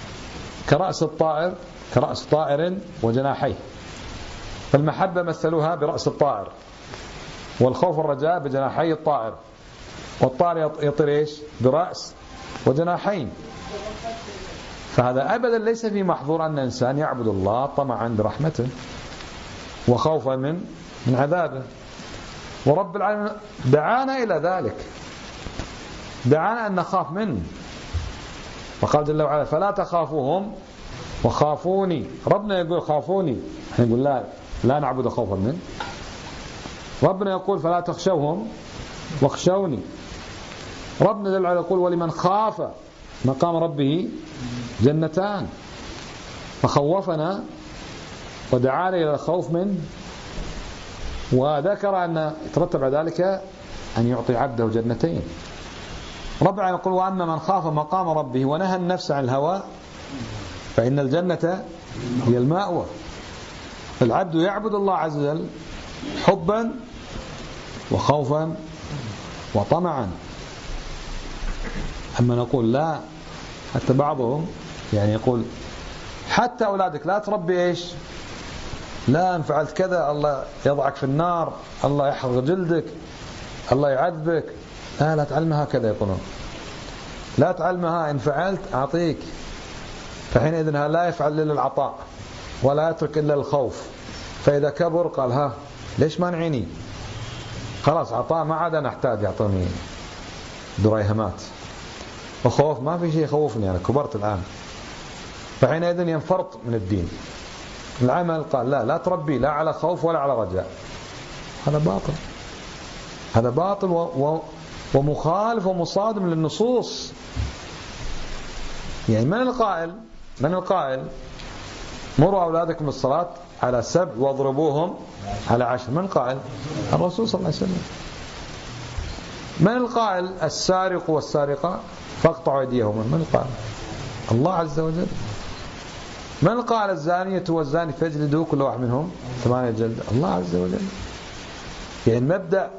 كرأس طائر وجناحيه. فالمحبة مثلوها برأس الطائر، والخوف والرجاء بجناحي الطائر، والطائر يطير ايش؟ برأس وجناحين. فهذا أبدا ليس في محظور أن الإنسان يعبد الله طمعا برحمته وخوفا من من عذابه. ورب العالمين دعانا إلى ذلك، دعانا أن نخاف منه، وقال جل وعلا فلا تخافوهم وخافوني. ربنا يقول خافوني، احنا نقول لا نعبد خوفا منه. ربنا يقول فلا تخشوهم واخشوني. ربنا جل وعلا يقول ولمن خاف مقام ربه جنتان، فخوفنا ودعانا إلى الخوف منه، وذكر أن يترتب على ذلك أن يعطي عبده جنتين. ربنا يقول وأما من خاف مقام ربه ونهى النفس عن الهوى فإن الجنة هي المأوى. فالعبد يعبد الله عز وجل حبا وخوفا وطمعا. أما نقول لا، حتى بعضهم يعني يقول حتى أولادك لا تربي إيش، لا إن فعلت كذا الله يضعك في النار، الله يحرق جلدك، الله يعذبك. لا تعلمها هكذا، يقولون لا تعلمها إن فعلت أعطيك. فحينئذ لا يفعل إلا العطاء ولا يترك إلا الخوف. فإذا كبر قال ليش ما نعيني، خلاص عطاء ما عاد نحتاج يعطوني دريهمات، وخوف ما في شيء يخوفني، أنا كبرت الآن. فحينئذ ينفرط من الدين. العمل قال لا تربي لا على خوف ولا على رجاء. هذا باطل، هذا باطل ومخالف ومصادم للنصوص. يعني من القائل مروا أولادكم بالصلاة على 7 واضربوهم على 10؟ من القائل؟ الرسول صلى الله عليه وسلم. من القائل السارق والسارقة فاقطعوا أيديهما؟ من القائل؟ الله عز وجل. من القائل الزانية والزاني فاجلدوا كل واحد منهم 8 جلدة؟ الله عز وجل. يعني مبدأ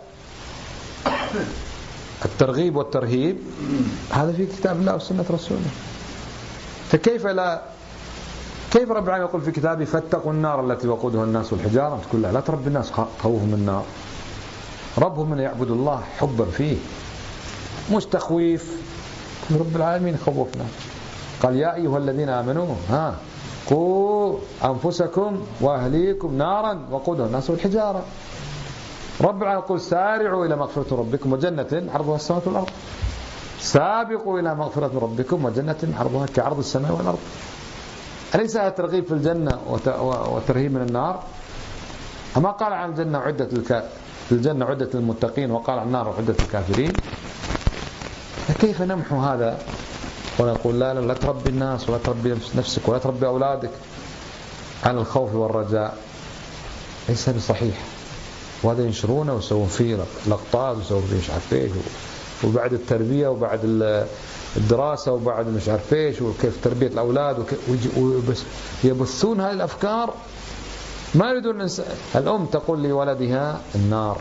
الترغيب والترهيب هذا في كتاب الله وسنة رسوله. فكيف كيف رب العالمين يقول في كتابه فاتقوا النار التي وقودها الناس والحجارة؟ تقول لا تربي الناس خوفهم من النار. ربهم من يعبد الله حبا فيه، مش تخويف. رب العالمين خوفنا، قال يا أيها الذين آمنوا قوا أنفسكم وأهليكم نارا وقودها الناس والحجارة. رب العالمين يقول سارعوا إلى مغفرة ربكم وجنة عرضها السماوات والأرض. سابقوا إلى مغفرة ربكم وجنة عرضها كعرض السماء والأرض. أليس هذا ترغيب في الجنة وترهيب من النار؟ أما قال عن الجنة عدة للمتقين وقال عن النار عدة للكافرين. فكيف نمحو هذا ونقول لا تربي الناس ولا تربي نفسك ولا تربي أولادك عن الخوف والرجاء؟ ليس بصحيح. وهذا ينشرونه ويسوون فيه لقطات ويسوون فيه مش عارف ايش، وبعد التربية وبعد الدراسة وبعد مش عارف ايش، وكيف تربية الأولاد ويبثون هذه الأفكار. ما يريدون الأم تقول لولدها النار.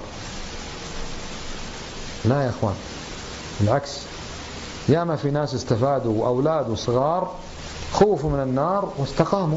لا يا أخوان، بالعكس، ياما في ناس استفادوا وأولاد وصغار خوفوا من النار واستقاموا.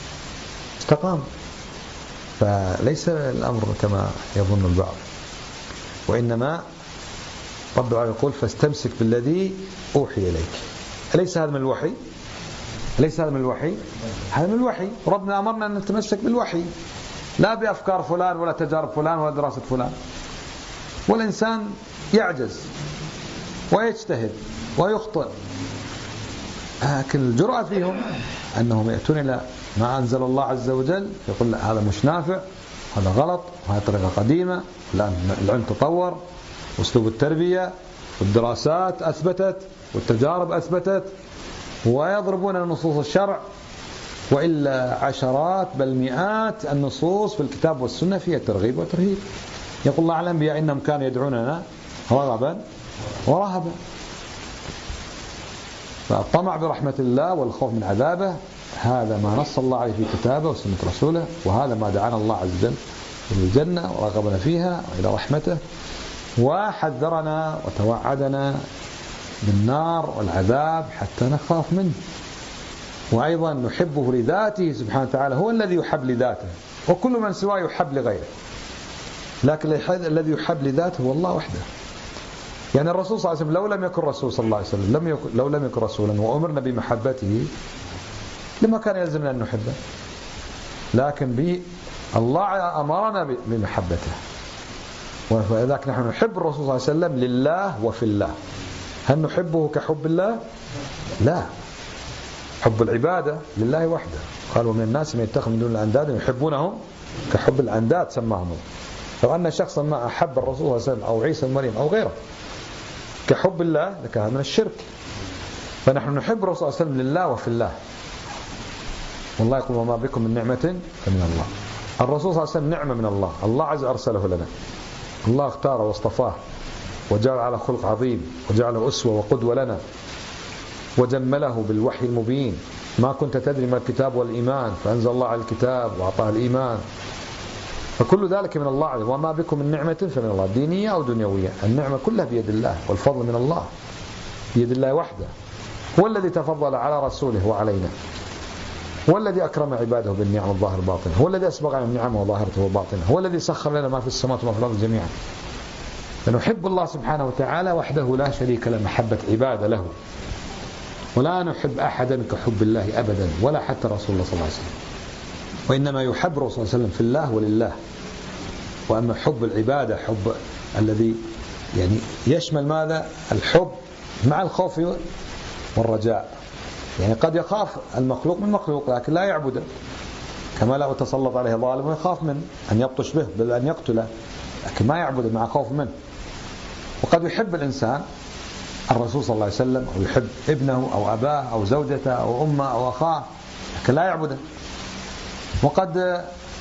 فليس الأمر كما يظن البعض، وإنما رب العالمين يقول فاستمسك بالذي أوحي إليك. أليس هذا من الوحي؟ هذا من الوحي. ربنا أمرنا أن نتمسك بالوحي، لا بأفكار فلان ولا تجارب فلان ولا دراسة فلان. والإنسان يعجز ويجتهد ويخطئ، لكن الجرأة فيهم أنهم يأتون إلى ما أنزل الله عز وجل، يقول لا هذا مش نافع، هذا غلط، وهذه طريقة قديمة، الآن العلم تطور، وأسلوب التربية والدراسات أثبتت والتجارب أثبتت، ويضربون نصوص الشرع، وإلا عشرات بل مئات النصوص في الكتاب والسنة فيها ترغيب وترهيب. يقول الله على الأنبياء إنهم كانوا يدعوننا رغبا ورهبا. فالطمع برحمة الله والخوف من عذابه هذا ما نص الله عليه في كتابه وسنة رسوله، وهذا ما دعانا الله عز وجل للجنة ورغبنا فيها وإلى رحمته، وحذرنا وتوعدنا بالنار والعذاب حتى نخاف منه. وأيضا نحبه لذاته سبحانه وتعالى، هو الذي يحب لذاته، وكل من سواه يحب لغيره، لكن الذي يحب لذاته هو الله وحده. يعني الرسول صلى الله عليه وسلم لو لم يكن رسول صلى الله عليه وسلم، لو لم يكن رسولا وأمرنا بمحبته لما كان يلزمنا أن نحبه، لكن الله أمرنا بمحبته، ولذلك نحن نحب الرسول صلى الله عليه وسلم لله وفي الله. هل نحبه كحب الله؟ لا، حب العبادة لله وحده. قال ومن الناس من يتخذ من دون الأنداد يحبونهم كحب الأنداد سماهم. لو أن شخصا ما أحب الرسول صلى الله عليه وسلم أو عيسى المريم أو غيره كحب الله لكان من الشرك. فنحن نحب الرسول صلى الله عليه وسلم لله وفي الله. والله يقول وما بكم من نعمة فمن الله. الرسول صلى الله عليه وسلم نعمة من الله، الله عز أرسله لنا، الله اختاره واصطفاه وجعل على خلق عظيم وجعله أسوة وقدوة لنا وجمله بالوحي المبين. ما كنت تدري ما الكتاب والإيمان فأنزل الله على الكتاب وأعطاه الإيمان. فكل ذلك من الله. وما بكم من نعمة فمن الله، دينية أو دنيوية. النعمة كلها بيد الله والفضل من الله بيد الله وحده. هو الذي تفضل على رسوله وعلينا، هو الذي أكرم عباده بالنعم الظاهر الباطن، هو الذي أسبغ عليهم نعمه وظاهرته وباطنه، هو الذي سخر لنا ما في السماوات وما في الأرض جميعا. فنحب الله سبحانه وتعالى وحده لا شريك له محبة عبادة له، ولا نحب أحدا كحب الله أبدا، ولا حتى رسول الله صلى الله عليه وسلم. وإنما يحب رسول الله صلى الله عليه وسلم في الله ولله. وأما حب العبادة حب الذي يعني يشمل ماذا؟ الحب مع الخوف والرجاء. يعني قد يخاف المخلوق من مخلوق لكن لا يعبده، كما لو تسلط عليه ظالم ويخاف منه أن يبطش به بل أن يقتله، لكن ما يعبده مع خوف منه. وقد يحب الإنسان الرسول صلى الله عليه وسلم أو يحب ابنه أو أباه أو زوجته أو أمه أو أخاه لكن لا يعبده. وقد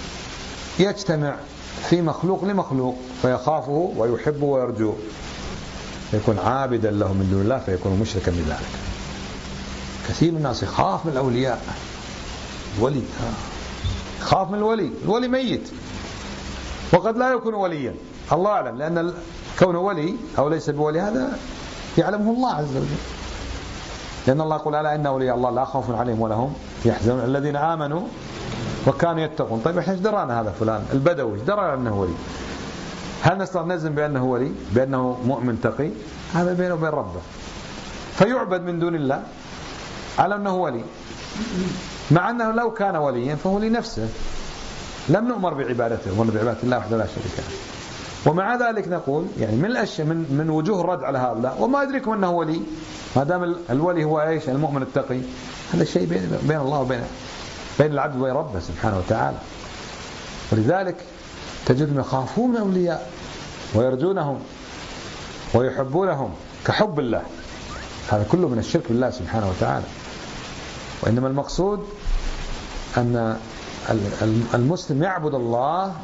يجتمع في مخلوق لمخلوق فيخافه ويحبه ويرجوه، فيكون عابدا له من دون الله فيكون مشركا بذلك. كثير من الناس يخاف من الأولياء، ولي يخاف من الولي، الولي ميت وقد لا يكون وليا، الله أعلم، لأن كونه ولي أو ليس بولي هذا يعلمه الله عز وجل، لأن الله يقول ألا إن أولياء الله لا خوف عليهم ولا هم يحزنون الذين آمنوا وكانوا يتقون. طيب إحنا إيش درانا هذا فلان البدوي إيش درى أنه ولي؟ هل نستطيع نجزم بأنه ولي بأنه مؤمن تقي؟ هذا بينه وبين ربه، فيعبد من دون الله على أنه ولي، مع أنه لو كان وليا فهو لنفسه، لم نؤمر بعبادته، أمر بعبادة الله وحده لا شريك له. ومع ذلك نقول يعني من الأشياء من وجوه الرد على هؤلاء وما يدركم أنه ولي، ما دام الولي هو إيش؟ المؤمن التقي. هذا شيء بين الله وبين العبد وبين ربه سبحانه وتعالى. ولذلك تجدهم يخافون الأولياء ويرجونهم ويحبونهم كحب الله. هذا كله من الشرك بالله سبحانه وتعالى. وإنما المقصود أن المسلم يعبد الله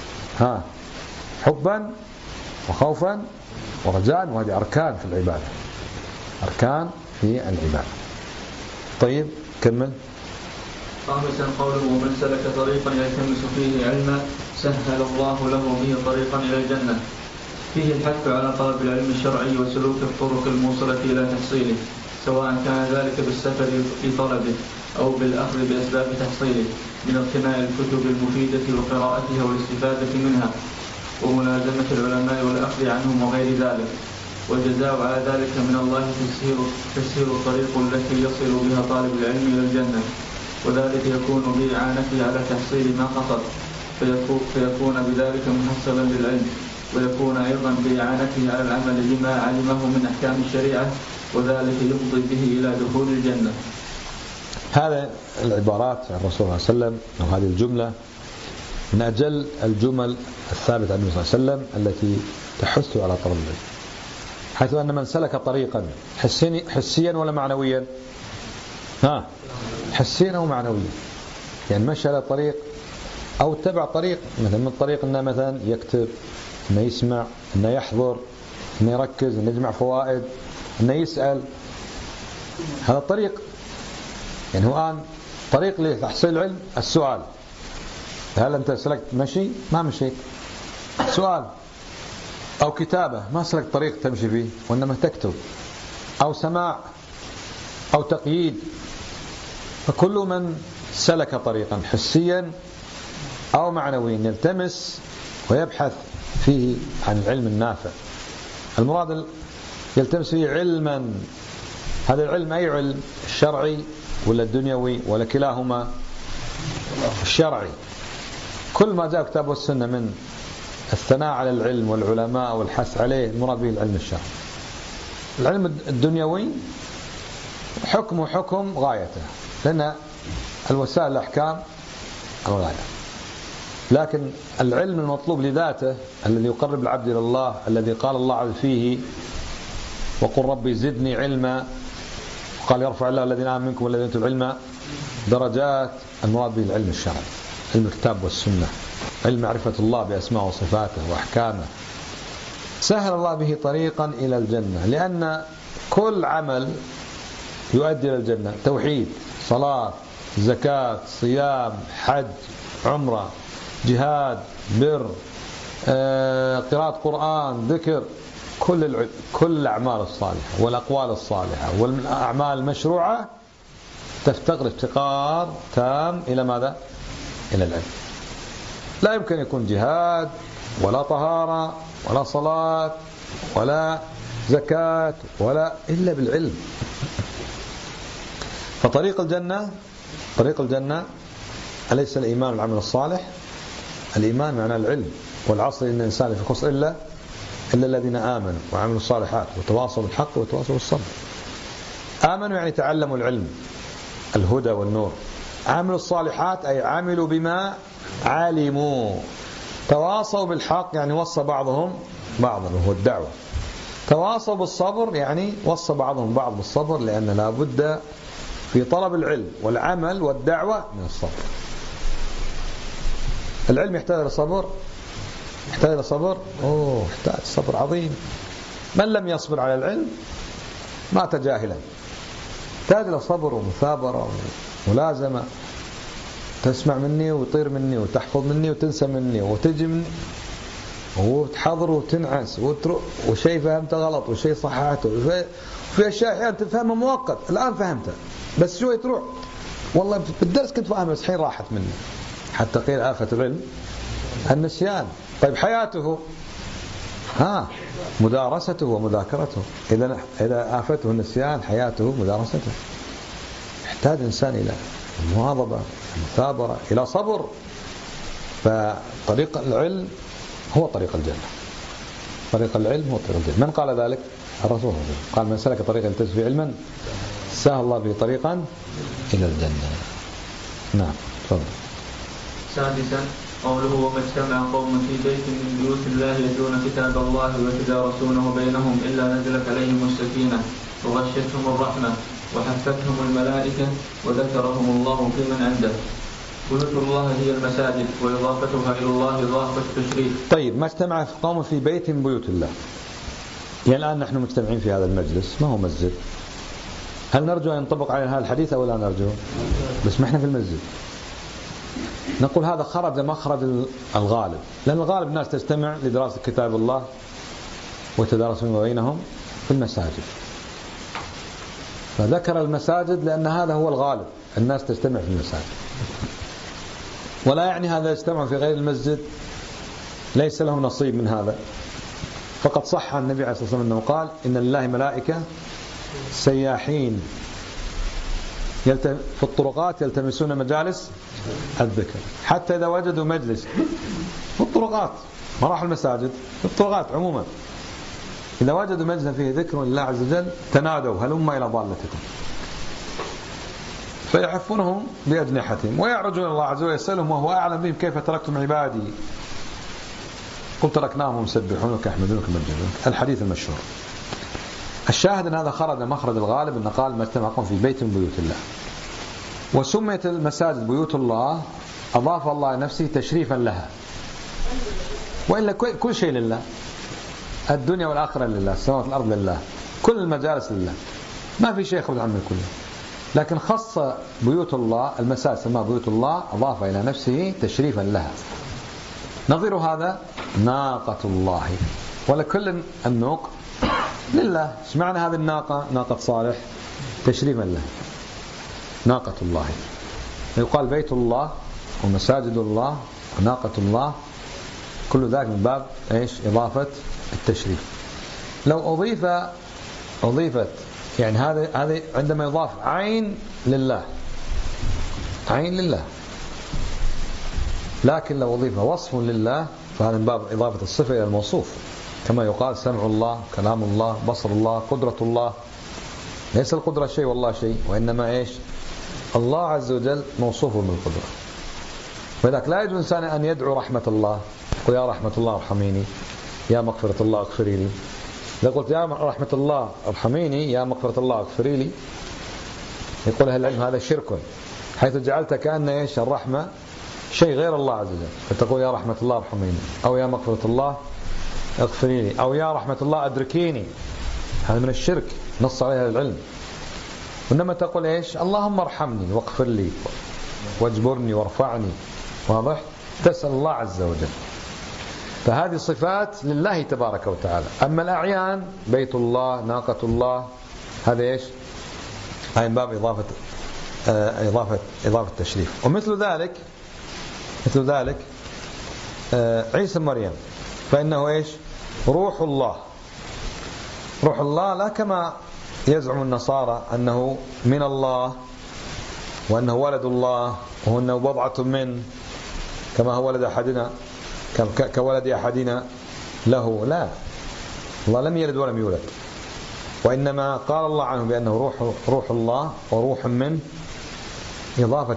حبا وخوفا ورجاء، وهذه أركان في العبادة، أركان في العبادة. طيب كمل. خامسا قوله ومن سلك طريقا يلتمس فيه علما سهل الله له به طريقا إلى الجنة. فيه الحث على طلب العلم الشرعي وسلوك الطرق الموصلة إلى تحصيله، سواء كان ذلك بالسفر في طلبه أو بالأخذ بأسباب تحصيله من اقتناء الكتب المفيدة وقراءتها والاستفادة منها وملازمة العلماء والأخذ عنهم وغير ذلك. والجزاء على ذلك من الله تسهيل الطريق التي يصل بها طالب العلم إلى الجنة، وذلك يكون بإعانته على تحصيل ما قصد، فيكون بذلك محصلا للعلم، ويكون أيضا بإعانته على العمل بما علمه من أحكام الشريعة، وذلك يفضي به إلى دخول الجنة. هذا العبارات عن الرسول صلى الله عليه وسلم، أو هذه الجملة من أجل الجمل الثابتة عنه صلى الله عليه وسلم التي تحث على طلب العلم، حيث أن من سلك طريقا حسيا ولا معنويا؟ حسيا أو معنويا، يعني مشى على طريق أو اتبع طريق، مثلا من الطريق أنه مثلا يكتب، أنه يسمع، أنه يحضر، أنه يركز، أنه يجمع فوائد، أنه يسأل. هذا الطريق، يعني هو الآن طريق لتحصيل العلم السؤال. هل أنت سلكت مشي؟ ما مشيت. سؤال. أو كتابة، ما سلكت طريق تمشي فيه وإنما تكتب. أو سماع أو تقييد. فكل من سلك طريقا حسيا أو معنويا يلتمس ويبحث فيه عن العلم النافع. المراد يلتمس فيه علما، هذا العلم أي علم؟ الشرعي ولا الدنيوي ولا كلاهما؟ الشرعي. كل ما جاء كتاب والسنة من الثناء على العلم والعلماء والحث عليه المراد به العلم الشرعي. العلم الدنيوي حكم غايته، لأن الوسائل الأحكام الغاية، لكن العلم المطلوب لذاته الذي يقرب العبد إلى الله، الذي قال الله عز فيه وقل ربي زدني علما، قال يرفع الله الذين آمنوا منكم والذين أوتوا العلم درجات، المراد به العلم الشرعي، علم الكتاب والسنة، علم معرفة الله بأسماء وصفاته وأحكامه. سهل الله به طريقا إلى الجنة، لأن كل عمل يؤدي إلى الجنة، توحيد، صلاة، زكاة، صيام، حج، عمرة، جهاد، بر، قراءة قرآن، ذكر، كل الأعمال الصالحة والأقوال الصالحة والأعمال المشروعة تفتقر افتقار تام إلى ماذا؟ إلى العلم. لا يمكن يكون جهاد ولا طهارة ولا صلاة ولا زكاة ولا إلا بالعلم. فطريق الجنة أليس الإيمان والعمل الصالح؟ الإيمان معنى العلم، والعصر إن الإنسان في خسر إلا الذين آمنوا وعملوا الصالحات وتواصوا بالحق وتواصوا بالصبر. آمنوا يعني تعلموا العلم الهدى والنور، عملوا الصالحات أي عملوا بما علموا، تواصوا بالحق يعني وصى بعضهم بعضا وهو الدعوة، تواصوا بالصبر يعني وصى بعضهم بعض بالصبر، لأن لا بد في طلب العلم والعمل والدعوة من الصبر. العلم يحتاج إلى صبر، يحتاج صبر عظيم. من لم يصبر على العلم مات جاهلا. يحتاج إلى صبر ومثابرة وملازمة، تسمع مني ويطير مني وتحفظ مني وتنسى مني وتجي مني وتحضر وتنعس وشيء فهمته غلط وشيء صححته، وفي أشياء أحيانا تفهمها مؤقت الآن فهمتها بس شوي تروح، والله بالدرس كنت فاهمها بس حين راحت مني. حتى قيل آفة العلم النسيان. طيب حياته مدارسته ومذاكرته، إذا آفته النسيان حياته مدارسته. يحتاج الإنسان إلى المواظبة، المثابرة، إلى صبر. فطريق العلم هو طريق الجنة، طريق العلم هو طريق الجنة. من قال ذلك؟ الرسول قال من سلك طريقا يلتمس فيه علما سهل الله به طريقا إلى الجنة. نعم تفضل. سادسا قوله وما اجتمع قوم في بيت من بيوت الله يتلون كتاب الله ويتدارسونه بينهم إلا نزلت عليهم السكينة وغشتهم الرحمة وحفتهم الملائكة وذكرهم الله في من عنده. بيوت الله هي المساجد وإضافتها إلى الله إضافة تشريف. طيب ما اجتمع قوم في بيت من بيوت الله، يعني الآن نحن مجتمعين في هذا المجلس ما هو مسجد، هل نرجو أن ينطبق علينا هذا الحديث أو لا نرجو؟ بس ما احنا في المسجد. نقول هذا خرج مخرج الغالب، لأن الغالب الناس تجتمع لدراسة كتاب الله وتدارسون بينهم في المساجد، فذكر المساجد لأن هذا هو الغالب، الناس تجتمع في المساجد. ولا يعني هذا يجتمع في غير المسجد ليس له نصيب من هذا. فقد صح عن النبي عليه الصلاة والسلام أنه قال إن لله ملائكة سياحين في الطرقات يلتمسون مجالس الذكر، حتى إذا وجدوا مجلس في الطرقات، ما راحوا المساجد، في الطرقات عموما، إذا وجدوا مجلسا فيه ذكر لله عز وجل تنادوا هلم إلى ضالتكم، فيحفونهم بأجنحتهم ويعرجون الله عز وجل يسألهم وهو أعلم بهم كيف تركتم عبادي قل تركناهم يسبحونك يحمدونك ويمجدونك. الحديث المشهور. الشاهد أن هذا خرج مخرج الغالب، أن قال ما اجتمع قوم في بيت من بيوت الله. وسميت المساجد بيوت الله أضاف الله نفسه تشريفا لها، وإلا كل شيء لله، الدنيا والآخرة لله، السماوات والأرض لله، كل المجالس لله، ما في شيء يخرج عنه كله. لكن خص بيوت الله المساجد سماها بيوت الله أضاف إلى نفسه تشريفا لها. نظير هذا ناقة الله، ولكل النوق لله. ايش معنى هذه الناقة؟ ناقة صالح تشريفا لها، ناقة الله. يقال بيت الله ومساجد الله وناقة الله، كل ذلك من باب ايش؟ إضافة التشريف. لو أضيفت يعني هذه عندما يضاف عين لله، عين لله، لكن لو أضيف وصف لله فهذا من باب إضافة الصفة إلى الموصوف، كما يقال سمع الله، كلام الله، بصر الله، قدرة الله. ليس القدرة شيء والله شيء، وإنما إيش؟ الله عز وجل موصوف بالقدرة. فذلك لا يجوز إنسان أن يدعو رحمة الله، يقول يا رحمة الله ارحميني، يا مغفرة الله اغفري لي. إذا قلت يا رحمة الله ارحميني، يا مغفرة الله اغفري لي، يقول أهل العلم هذا شرك، حيث جعلت كأن إيش الرحمة شيء غير الله عز وجل، فتقول يا رحمة الله ارحميني، أو يا مغفرة الله اغفري لي، أو يا رحمة الله أدركيني. هذا من الشرك نص عليها العلم. وإنما تقول إيش؟ اللهم ارحمني واغفر لي واجبرني وارفعني. واضح؟ تسأل الله عز وجل. فهذه صفات لله تبارك وتعالى. أما الأعيان بيت الله، ناقة الله، هذا إيش؟ هاي من باب إضافة التشريف. ومثل ذلك عيسى مريم، فإنه إيش؟ روح الله. روح الله لا كما يزعم النصارى أنه من الله وأنه ولد الله وأنه بضعة من، كما هو ولد أحدنا كولد أحدنا له. لا، الله لم يلد ولم يولد، وإنما قال الله عنه بأنه روح الله وروح من، إضافة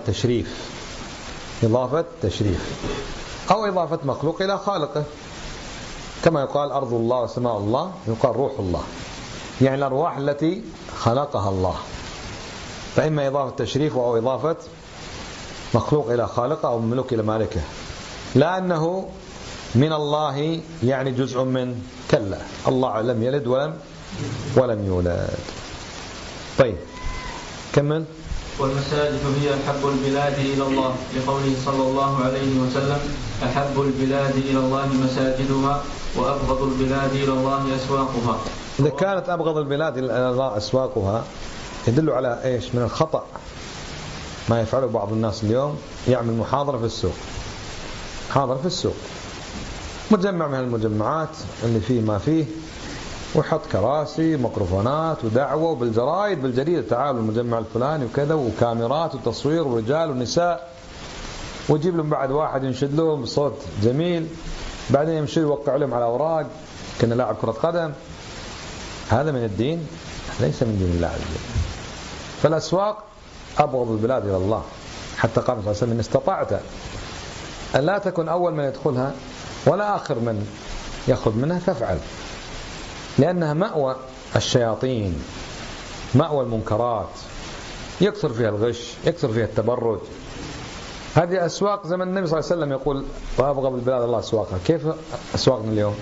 تشريف أو إضافة مخلوق إلى خالقه، كما يقال أرض الله وسماء الله، يقال روح الله، يعني الأرواح التي خلقها الله. فإما إضافة تشريف أو إضافة مخلوق إلى خالقه أو مملوك إلى مالكه، لا أنه من الله يعني جزء من، كلا، الله لم يلد ولم يولد. طيب كمل. والمساجد هي أحب البلاد إلى الله، لقوله صلى الله عليه وسلم أحب البلاد إلى الله مساجدها وأبغض البلاد إلى الله أسواقها. إذا كانت أبغض البلاد إلى الله أسواقها يدل على إيش؟ من الخطأ ما يفعله بعض الناس اليوم، يعمل محاضرة في السوق، مجمع من المجمعات اللي فيه ما فيه، وحط كراسي ميكروفونات ودعوة وبالجرايد بالجريدة تعالوا المجمع الفلاني وكذا، وكاميرات وتصوير ورجال ونساء، ويجيب لهم بعد واحد ينشد لهم بصوت جميل، بعدين يمشي يوقع لهم على أوراق كأنه لاعب كرة قدم. هذا من الدين؟ ليس من دين الله عز وجل. فالأسواق أبغض البلاد إلى الله، حتى قال صلى الله عليه وسلم إن استطعت أن لا تكن أول من يدخلها ولا آخر من يخرج منها فافعل، لأنها مأوى الشياطين، مأوى المنكرات، يكثر فيها الغش، يكثر فيها التبرج. هذه أسواق زمن النبي صلى الله عليه وسلم يقول وأبغض البلاد الله أسواقها. كيف أسواقنا اليوم؟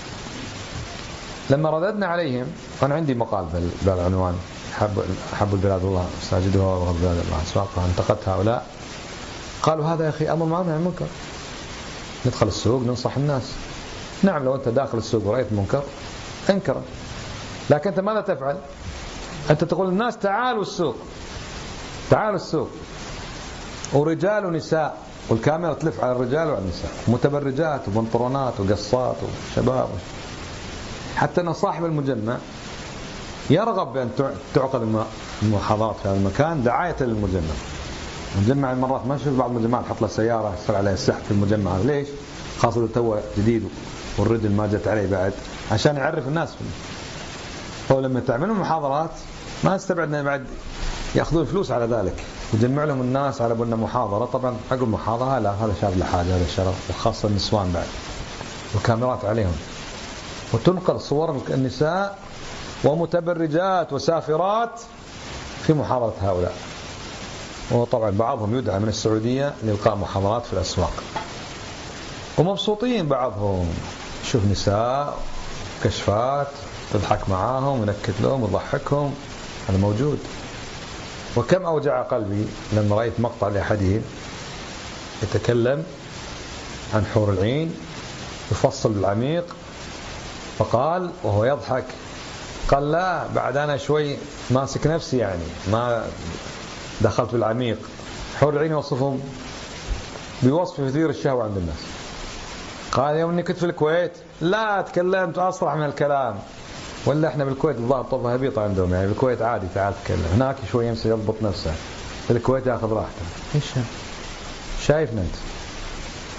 لما رددنا عليهم، أنا عندي مقال بالعنوان أحب البلاد الله مساجدها وأبغض البلاد الله أسواقها، انتقدت هؤلاء قالوا هذا يا أخي أمر معروف عن المنكر، ندخل السوق ننصح الناس. نعم، لو أنت داخل السوق ورأيت منكر انكره، لكن أنت ماذا تفعل؟ أنت تقول للناس تعالوا السوق، ورجال ونساء، والكاميرا تلف على الرجال وعلى النساء، متبرجات وبنطرونات وقصات وشباب، حتى أن صاحب المجمع يرغب بأن تعقد المحاضرات في هذا المكان دعاية للمجمع. المجمع المرات ما نشوف بعض المجمعات حط له سيارة يصير عليها السحب في المجمع، ليش؟ خاصة لو تو جديد والردل ما جت عليه بعد، عشان يعرف الناس فيه. ولما تعملوا محاضرات ما نستبعد أن بعد يأخذون فلوس على ذلك، يجمع لهم الناس على بنا محاضرة. طبعا عقب المحاضرة لا، هذا شاب لحاجة، هذا شرف، وخاصة النسوان بعد، والكاميرات عليهم، وتنقل صور النساء ومتبرجات وسافرات في محاضرة هؤلاء. وطبعا بعضهم يدعى من السعودية لإلقاء محاضرات في الأسواق، ومبسوطين بعضهم، شوف نساء كشفات تضحك معاهم ونكت لهم وضحكهم، هذا موجود. وكم أوجع قلبي لما رأيت مقطع لأحدهم يتكلم عن حور العين، يفصل بالعميق، فقال وهو يضحك، قال لا بعد أنا شوي ماسك نفسي، يعني ما دخلت بالعميق. حور العين يوصفهم بوصف يثير الشهوة عند الناس. قال يوم اني كنت في الكويت لا تكلمت أصرح من الكلام، ولا احنا بالكويت الظاهر طبها هبيطة عندهم، يعني بالكويت عادي تعال تكلم، هناك شوي يمسك يضبط نفسه، في الكويت ياخذ راحته. ايش شايفنا انت؟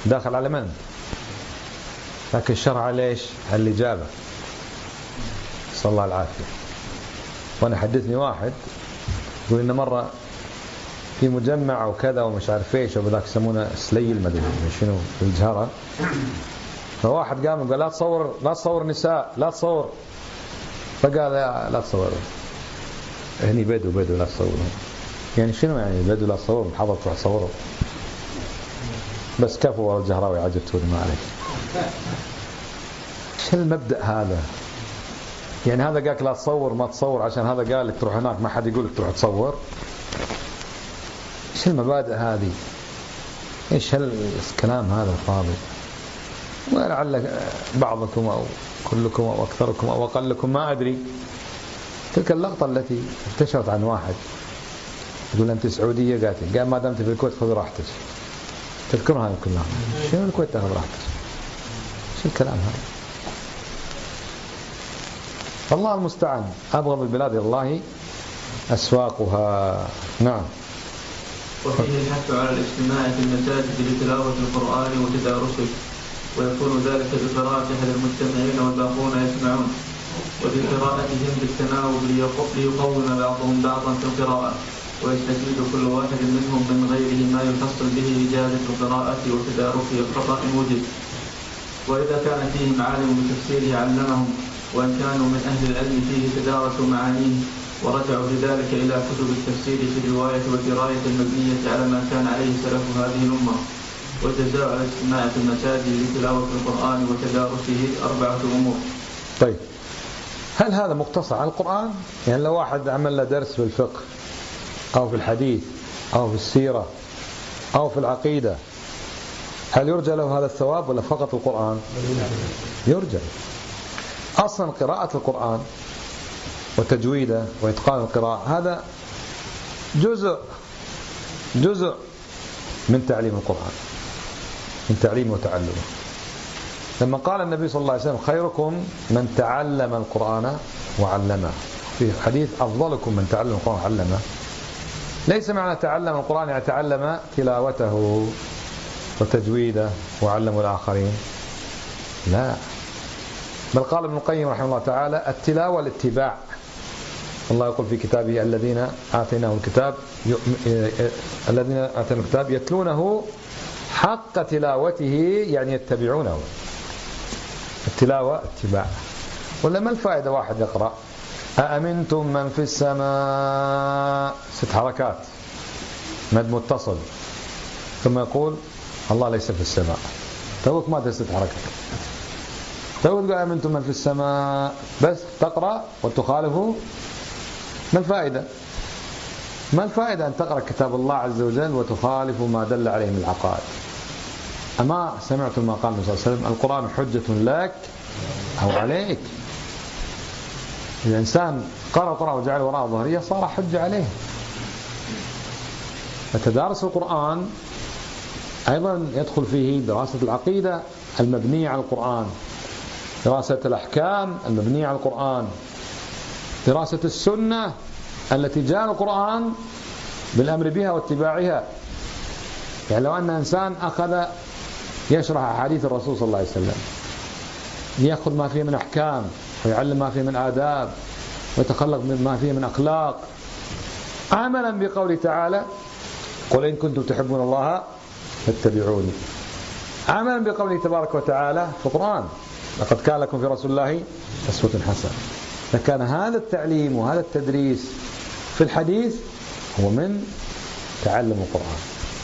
داخل على من؟ لكن الشرع ليش؟ الإجابة. صلى الله العافية. وأنا حدثني واحد يقول إن مرة في مجمع أو كذا ومش عارف إيش وبذاك يسمونه سليل ما أدري شنو في الجهرة، فواحد قام وقال لا تصور نساء، لا تصور. فقال لا تصور، هني بدو لا تصورهم. يعني شنو يعني بدو لا تصورهم؟ حضرت تروح تصورهم بس كفوا ورا الجهراوي عجبتوني ما عليك. شو المبدأ هذا؟ يعني هذا قالك لا تصور ما تصور عشان هذا قال لك تروح هناك ما حد يقول لك تروح تصور؟ ايش المبادئ هذه؟ ايش هالكلام هذا فاضي؟ ولعل بعضكم او كلكم او اكثركم او اقلكم ما ادري تلك اللقطة التي انتشرت عن واحد يقول انت سعودية قال ما دمت في الكويت خذ راحتك. تذكرها كلها. شنو الكويت تاخذ راحتك؟ شو الكلام هذا؟ الله المستعان. أبغض البلاد إلى الله أسواقها. نعم. وفيه الحث على الاجتماع في المساجد لتلاوة القرآن وتدارسه، ويكون ذلك بقراءة أحد المجتمعين والباقون يسمعون، وبقراءتهم بالتناوب ليقوم بعضهم بعضا في القراءة، ويستفيد كل واحد منهم من غيره ما يحصل به إجازة القراءة وتداركه الخطأ وجد. وإذا كان فيهم عالم بتفسيره علمهم، وإن كانوا من أهل العلم فيه تدارسوا معانيه، ورجعوا بذلك إلى كتب التفسير في الرواية والدراية المبنية على ما كان عليه سلف هذه الأمة. والجزاء على الاجتماع في المساجد لتلاوة القرآن وتدارسه 4 أمور. طيب، هل هذا مقتصر على القرآن؟ يعني لو واحد عمل له درس في الفقه أو في الحديث أو في السيرة أو في العقيدة، هل يرجى له هذا الثواب ولا فقط القرآن؟ يرجى. أصلا قراءة القرآن وتجويده وإتقان القراءة هذا جزء من تعليم القرآن، من تعليمه وتعلمه. لما قال النبي صلى الله عليه وسلم خيركم من تعلم القرآن وعلمه، في حديث أفضلكم من تعلم القرآن وعلمه، ليس معنى تعلم القرآن يعني تعلم تلاوته وتجويده وعلمه الآخرين، لا، بل قال ابن القيم رحمه الله تعالى التلاوة الاتباع. الله يقول في كتابه الذين آتيناهم الكتاب يتلونه حق تلاوته، يعني يتبعونه. التلاوة اتباع. ولا ما الفائدة واحد يقرأ أأمنتم من في السماء 6 حركات مد متصل ثم يقول الله ليس في السماء، توك ما 6 حركات، توك تقول أأمنتم من في السماء بس تقرأ وتخالفه. ما الفائدة؟ ما الفائدة أن تقرأ كتاب الله عز وجل وتخالف ما دل عليه من العقائد؟ أما سمعتم ما قال النبي صلى الله عليه وسلم القرآن حجة لك أو عليك. الإنسان قرأ القرآن وجعل وراء ظهرية صار حجة عليه. فتدارس القرآن أيضا يدخل فيه دراسة العقيدة المبنية على القرآن، دراسة الأحكام المبنية على القرآن، دراسة السنة التي جاء القرآن بالأمر بها واتباعها. يعني لو أن إنسان أخذ يشرح أحاديث الرسول صلى الله عليه وسلم، يأخذ ما فيه من أحكام ويعلم ما فيه من آداب ويتخلق ما فيه من أخلاق، عملا بقوله تعالى قل إن كنتم تحبون الله فاتبعوني، عملا بقوله تبارك وتعالى في القرآن لقد كان لكم في رسول الله أسوة حسنة. فكان هذا التعليم وهذا التدريس في الحديث هو من تعلم القرآن.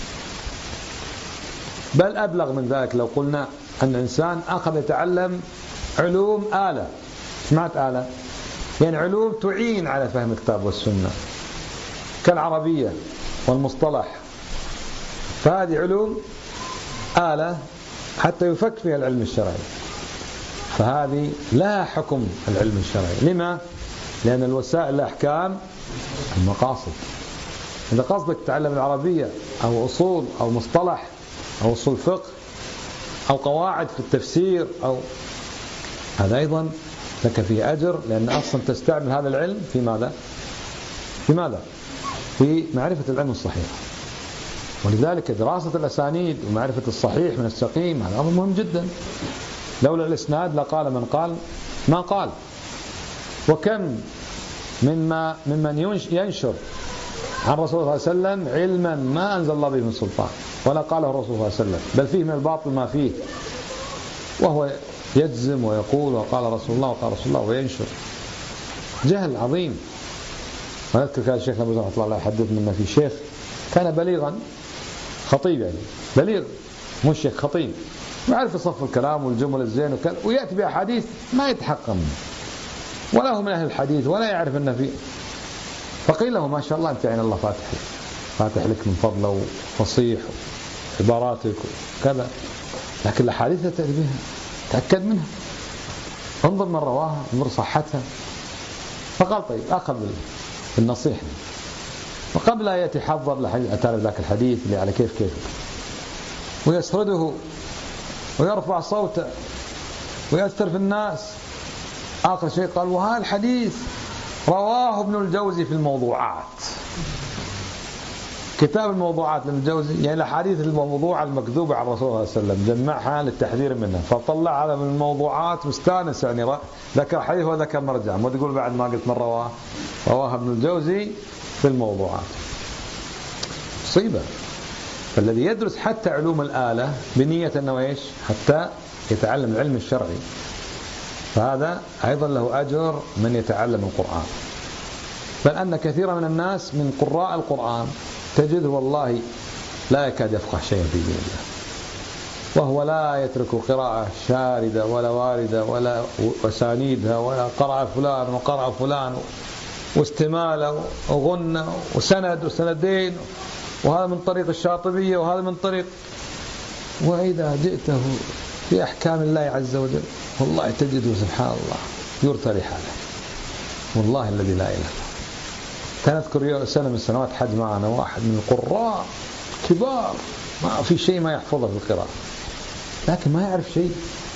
بل أبلغ من ذلك لو قلنا أن إنسان أخذ يتعلم علوم آلة. سمعت آلة؟ يعني علوم تعين على فهم الكتاب والسنة كالعربية والمصطلح، فهذه علوم آلة حتى يفك فيها العلم الشرعي، فهذه لا حكم العلم الشرعي. لما؟ لأن الوسائل الأحكام المقاصد. إذا قصدك تعلم العربية أو أصول أو مصطلح أو أصول فقه أو قواعد في التفسير أو هذا أيضا لك فيه أجر، لأن أصلا تستعمل هذا العلم في ماذا؟ في ماذا؟ في معرفة العلم الصحيح. ولذلك دراسة الأسانيد ومعرفة الصحيح من السقيم هذا أمر مهم جدا. لولا الإسناد لقال من قال ما قال. وكم ممن ينشر عن الرسول صلى الله عليه وسلم علما ما أنزل الله به من سلطان ولا قاله الرسول صلى الله عليه وسلم، بل فيه من الباطل ما فيه، وهو يجزم ويقول وقال رسول الله وقال رسول الله وينشر. جهل عظيم. وأذكر كان الشيخ أبو زهر رحمه الله يحدث منا في شيخ كان بليغا، خطيب يعني بليغ، مش شيخ خطيب، يعرف صف الكلام والجمل الزين وكذا، ويأتي بأحاديث ما يتحقق منه ولا هو من أهل الحديث ولا يعرف أنه فيه. فقيل له ما شاء الله أنت يعني الله فاتح لك من فضله وفصيح عباراتك وكذا، لكن الأحاديث لا تأتي بها، تأكد منها، انظر من رواها، انظر صحتها. فقال طيب أخذ بالنصيحة، وقبل أن يأتي حضر لحديث أتى ذاك الحديث اللي على كيف ويسرده ويرفع صوته ويأثر في الناس. آخر شيء قال وهذا الحديث رواه ابن الجوزي في الموضوعات، كتاب الموضوعات لابن الجوزي، يعني الأحاديث الموضوعة المكذوبة على الرسول صلى الله عليه وسلم جمعها للتحذير منها، فطلع على من الموضوعات مستانس يعني ذكر حديث وذكر مرجع، ما تقول بعد ما قلت من رواه ابن الجوزي في الموضوعات. مصيبة. فالذي يدرس حتى علوم الآلة بنية أنه إيش؟ حتى يتعلم العلم الشرعي، فهذا أيضا له أجر من يتعلم القرآن. بل أن كثيرا من الناس من قراء القرآن تجده والله لا يكاد يفقه شيئا في دين الله، وهو لا يترك قراءة شاردة ولا واردة ولا أسانيدها، ولا قرأ فلان وقرأ فلان واستمالة وغنى وسند وسندين، وهذا من طريق الشاطبية وهذا من طريق، وإذا جئته في أحكام الله عز وجل والله تجده سبحان الله يرثى رحاله، والله الذي لا إله إلا هو. كان أذكر سنة من السنوات حد معنا واحد من القراء كبار، ما في شيء ما يحفظه في القراءة، لكن ما يعرف شيء.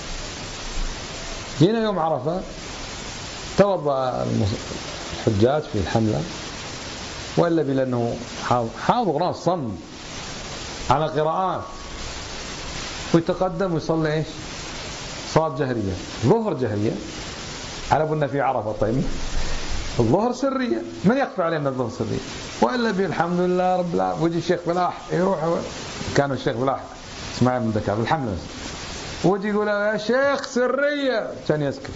جينا يوم عرفة توضأ الحجاج في الحملة، وإلا بلأنه حاضر ناس صم على قراءات، ويتقدم ويصلي إيش؟ صلاة جهرية، ظهر جهرية على أبونا في عرفة. طيب الظهر سرية، من يخفى علينا الظهر سرية؟ وإلا بالحمد لله رب العالمين. ويجي الشيخ فلاح يروح، كان الشيخ فلاح اسمعي من ذكر الحملة، ويجي يقول يا شيخ سرية، كان يسكت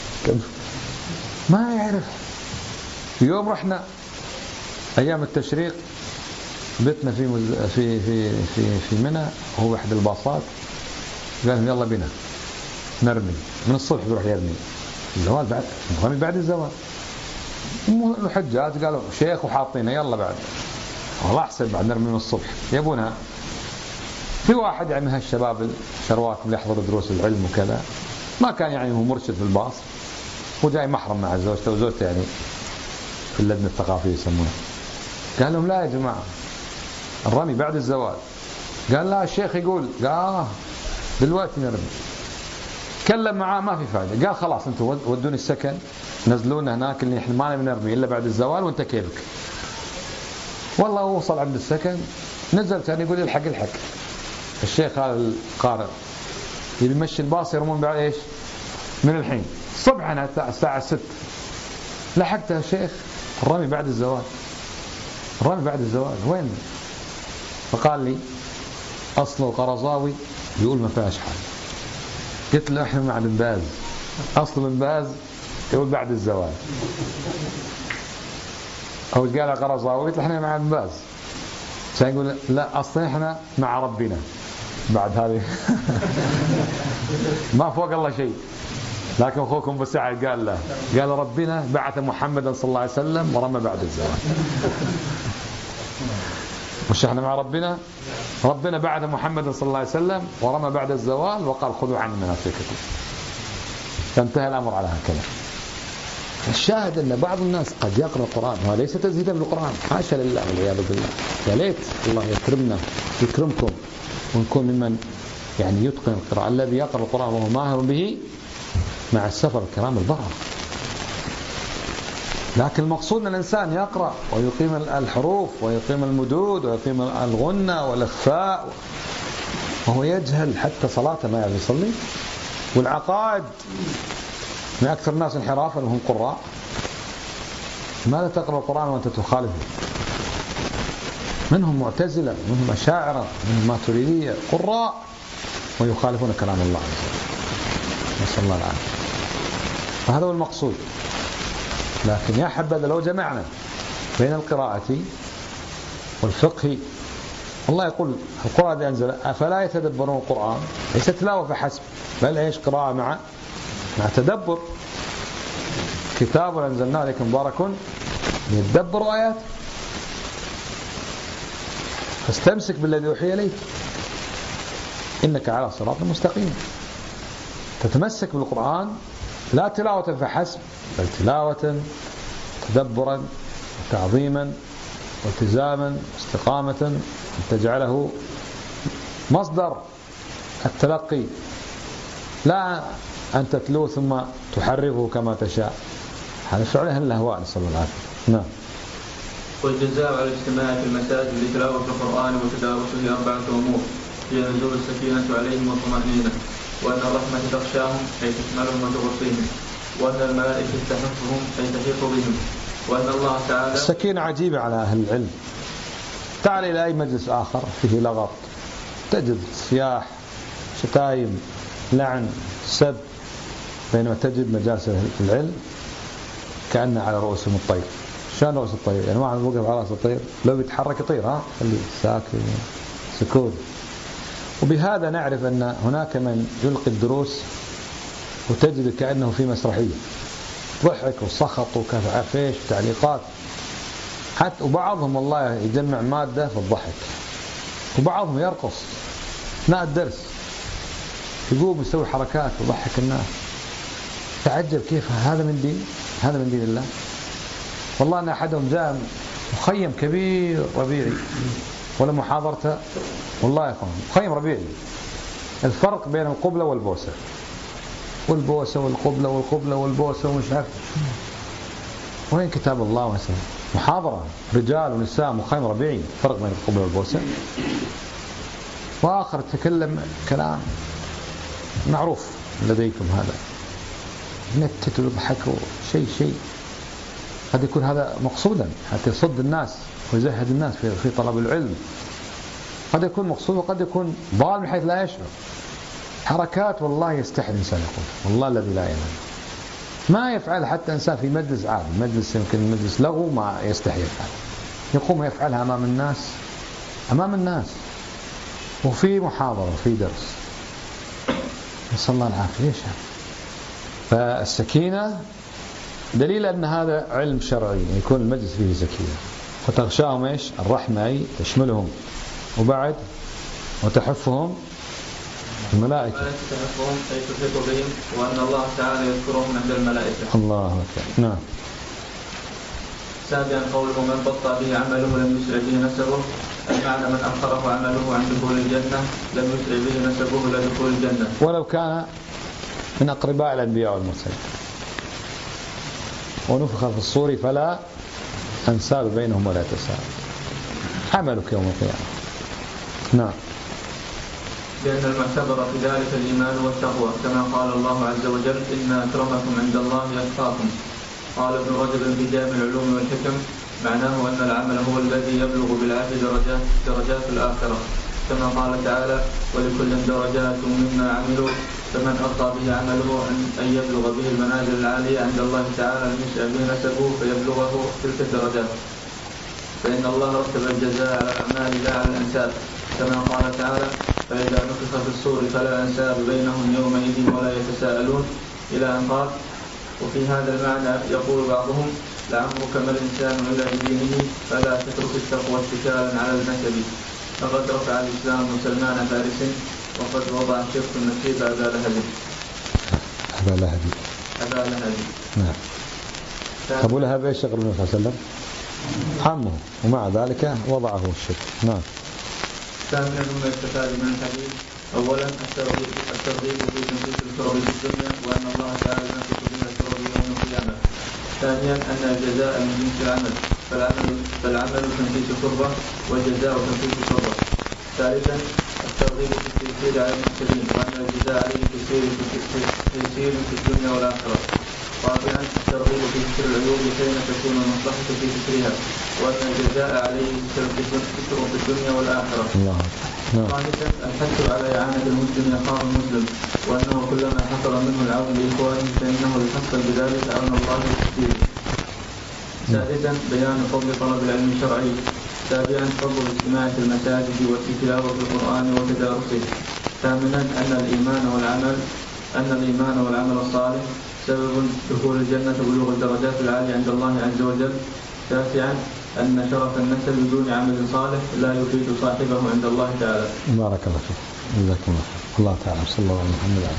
ما يعرف. يوم رحنا أيام التشريق بيتنا في منى، هو أحد الباصات قال لهم يلا بنا نرمي من الصبح، بيروح يرمي الزوال بعد الزوال. الحجاج قالوا شيخ وحاطينه يلا بعد، والله أحسن بعد نرمي من الصبح يبونها. في واحد يعني من هالشباب الشروات اللي يحضر دروس العلم وكذا، ما كان يعني هو مرشد في الباص، وجاي محرم مع زوجته، وزوجته يعني في اللجنة الثقافية يسمونها. قال لهم لا يا جماعة الرمي بعد الزوال. قال لا الشيخ يقول، قال دلوقتي نرمي. تكلم معاه ما في فائدة، قال خلاص انتوا ودوني السكن، نزلونا هناك اللي احنا ما نرمي الا بعد الزوال وانت كيفك. والله وصل عند السكن، نزل ثاني يقول الحق الشيخ هذا القارئ يبي يمشي الباص يرمون بعد ايش؟ من الحين الصبح، انا الساعة 6 لحقتها يا شيخ الرمي بعد الزوال. الرمي بعد الزوال وين؟ فقال لي أصله القرضاوي يقول ما فيهاش حاجة. قلت له احنا مع بن باز، أصل بن باز يقول بعد الزوال. أو قال القرضاوي، قلت له احنا مع بن باز، كان يقول لا أصل احنا مع ربنا بعد هذه. ما فوق الله شيء. لكن أخوكم أبو سعد قال له، قال ربنا بعث محمدا صلى الله عليه وسلم ورمى بعد الزوال. مش احنا مع ربنا بعث محمدا صلى الله عليه وسلم ورمى بعد الزوال وقال خذوا عني مناسككم. فانتهى الأمر على هكذا. الشاهد أن بعض الناس قد يقرأ القرآن وليس تزهيدا بالقرآن، حاشا لله والعياذ بالله. يا ليت الله يكرمنا يكرمكم ونكون ممن يعني يتقن القراءة. الذي يقرأ القرآن وهو ماهر به مع السفر الكرام البررة. لكن المقصود أن الإنسان يقرأ ويقيم الحروف ويقيم المدود ويقيم الغنة والإخفاء، وهو يجهل حتى صلاته ما يعرف يصلي. والعقائد من أكثر الناس انحرافا وهم قراء. ماذا تقرأ القرآن وأنت تخالفه؟ منهم معتزلة، منهم أشاعرة، منهم ماتريدية، قراء ويخالفون كلام الله عز وجل، نسأل الله العافية. فهذا هو المقصود. لكن يا حبذا لو جمعنا بين القراءة والفقه. الله يقول القرآن أنزل أفلا يتدبرون القرآن، ليس تلاوة فحسب، بل إيش؟ قراءة مع تدبر. كتاب أنزلناه إليك مبارك ليتدبروا آياته، فاستمسك بالذي أوحي إليك إنك على صراط مستقيم. تتمسك بالقرآن لا تلاوة فحسب، بل تلاوة تدبرا وتعظيما والتزاما واستقامة، أن تجعله مصدر التلقي، لا أن تتلوه ثم تحرفه كما تشاء. هذا فعله الهواء، نسأل الله العافية. نعم. والجزاء على الاجتماع في المساجد لتلاوة القرآن وتدارسه 4 أمور: هي نزول السكينة عليهم والطمأنينة، وأن الرحمة تغشاهم أي تشملهم وتغطيهم، وأن الملائكة تحفهم أي تحيط بهم، وأن الله تعالى. السكينة عجيبة على أهل العلم. تعال إلى أي مجلس آخر فيه لغط، تجد صياح، شتايم، لعن، سب، بينما تجد مجالس العلم كأن على رؤوسهم الطير. شان رؤوس الطير؟ يعني واحد وقف على رأس الطير لو يتحرك يطير، خليه ساكن سكون. وبهذا نعرف أن هناك من يلقي الدروس وتجد كأنه في مسرحية، ضحك وسخط وكفى فيش وتعليقات حتى، وبعضهم والله يجمع مادة في الضحك، وبعضهم يرقص أثناء الدرس، يقوم يسوي حركات ويضحك الناس. تعجب كيف هذا من دين؟ هذا من دين الله؟ والله أن أحدهم جاء مخيم كبير ربيعي ولا محاضرته، والله يا أخوان مخيم ربيعي، الفرق بين القبلة والبوسة، والبوسة والقبلة والقبلة والبوسة ومش عارف وين كتاب الله مثلا. محاضرة رجال ونساء مخيم ربيعي، فرق بين القبلة والبوسة. وآخر تكلم كلام معروف لديكم، هذا نكت ويضحك شيء قد يكون هذا مقصودا حتى يصد الناس ويزهد الناس في طلب العلم، قد يكون مقصود وقد يكون ضال من حيث لا يشعر. حركات والله يستحي الإنسان يقول والله الذي لا ينام ما يفعل حتى إنسان في مجلس عادي، مجلس يمكن مجلس لغو ما يستحي يفعل، يقوم يفعلها أمام الناس وفي محاضرة وفي درس، نسأل الله العافية. ليش هذا؟ فالسكينة دليل أن هذا علم شرعي، يكون المجلس فيه سكينة، فتغشاهم إيش؟ الرحمة أي تشملهم، وبعد وتحفهم الملائكة، تحفهم أي تحيط بهم، وأن الله تعالى يذكرهم عند الملائكة. الله أكبر. نعم. سابعا قوله من بطأ به عمله لم يسرع به نسبه، المعنى من أخره عمله عن دخول الجنة لم يسرع به نسبه إلى دخول الجنة ولو كان من أقرباء الأنبياء والمرسلين. ونفخ في الصور فلا أنساب بينهم ولا تساءل، عملك يوم القيامة. نعم. لأن المعتبر في ذلك الإيمان والتقوى، كما قال الله عز وجل إن أكرمكم عند الله أتقاكم. قال ابن رجب في جامع العلوم والحكم معناه أن العمل هو الذي يبلغ بالعبد درجات الآخرة، كما قال تعالى ولكل درجات مما عملوا، فمن أرضى به عمله أن يبلغ به المنازل العالية عند الله تعالى لم يسع به نسبه فيبلغه تلك الدرجات، فإن الله رتب الجزاء على الأعمال لا على الأنساب، كما قال تعالى فإذا نفخ في الصور فلا أنساب بينهم يومئذ ولا يتساءلون إلى أن قال. وفي هذا المعنى يقول بعضهم لعمرك ما الإنسان إلى دينه فلا تترك التقوى اتكالا على النسب، فقد رفع الإسلام سلمان فارس وقد وضع الشرك النسيب أبا لهب. نعم. أبو لهب إيش شغل النبي صلى الله عليه وسلم؟ عمه، ومع ذلك وضعه الشرك. نعم. ثامنا ثم يستفاد من الحديث أولا الترغيب في تنفيذ الكرب في الدنيا، وأن الله تعالى ينفذ بها الكرب يوم القيامة، ثانيا أن الجزاء من جنس العمل، فالعمل تنفيذ قربة والجزاء تنفيذ قربة. ثالثا الترغيب في التيسير على المحسنين، وأن الجزاء عليه تيسير في الدنيا والآخرة. رابعا الترغيب في ستر العيوب حين تكون المصلحة في سترها، وأن الجزاء عليه ستر في الدنيا والآخرة. خامسا الحث على إعانة المسلم أخاه المسلم، وأنه كلما حصل منه العون لإخوانه فإنه يحصل بذلك عون الله وتسديده. سادسا بيان فضل طلب العلم الشرعي. سابعا فضل الاجتماع في المساجد والتلاوة في القرآن وتدارسه. ثامنا أن الإيمان والعمل الصالح سبب دخول الجنة وبلوغ الدرجات العالية عند الله عز وجل. تاسعا أن شرف النسل بدون عمل صالح لا يفيد صاحبه عند الله تعالى. بارك الله فيك. جزاكم الله خير. الله تعالى صلى الله عليه وسلم.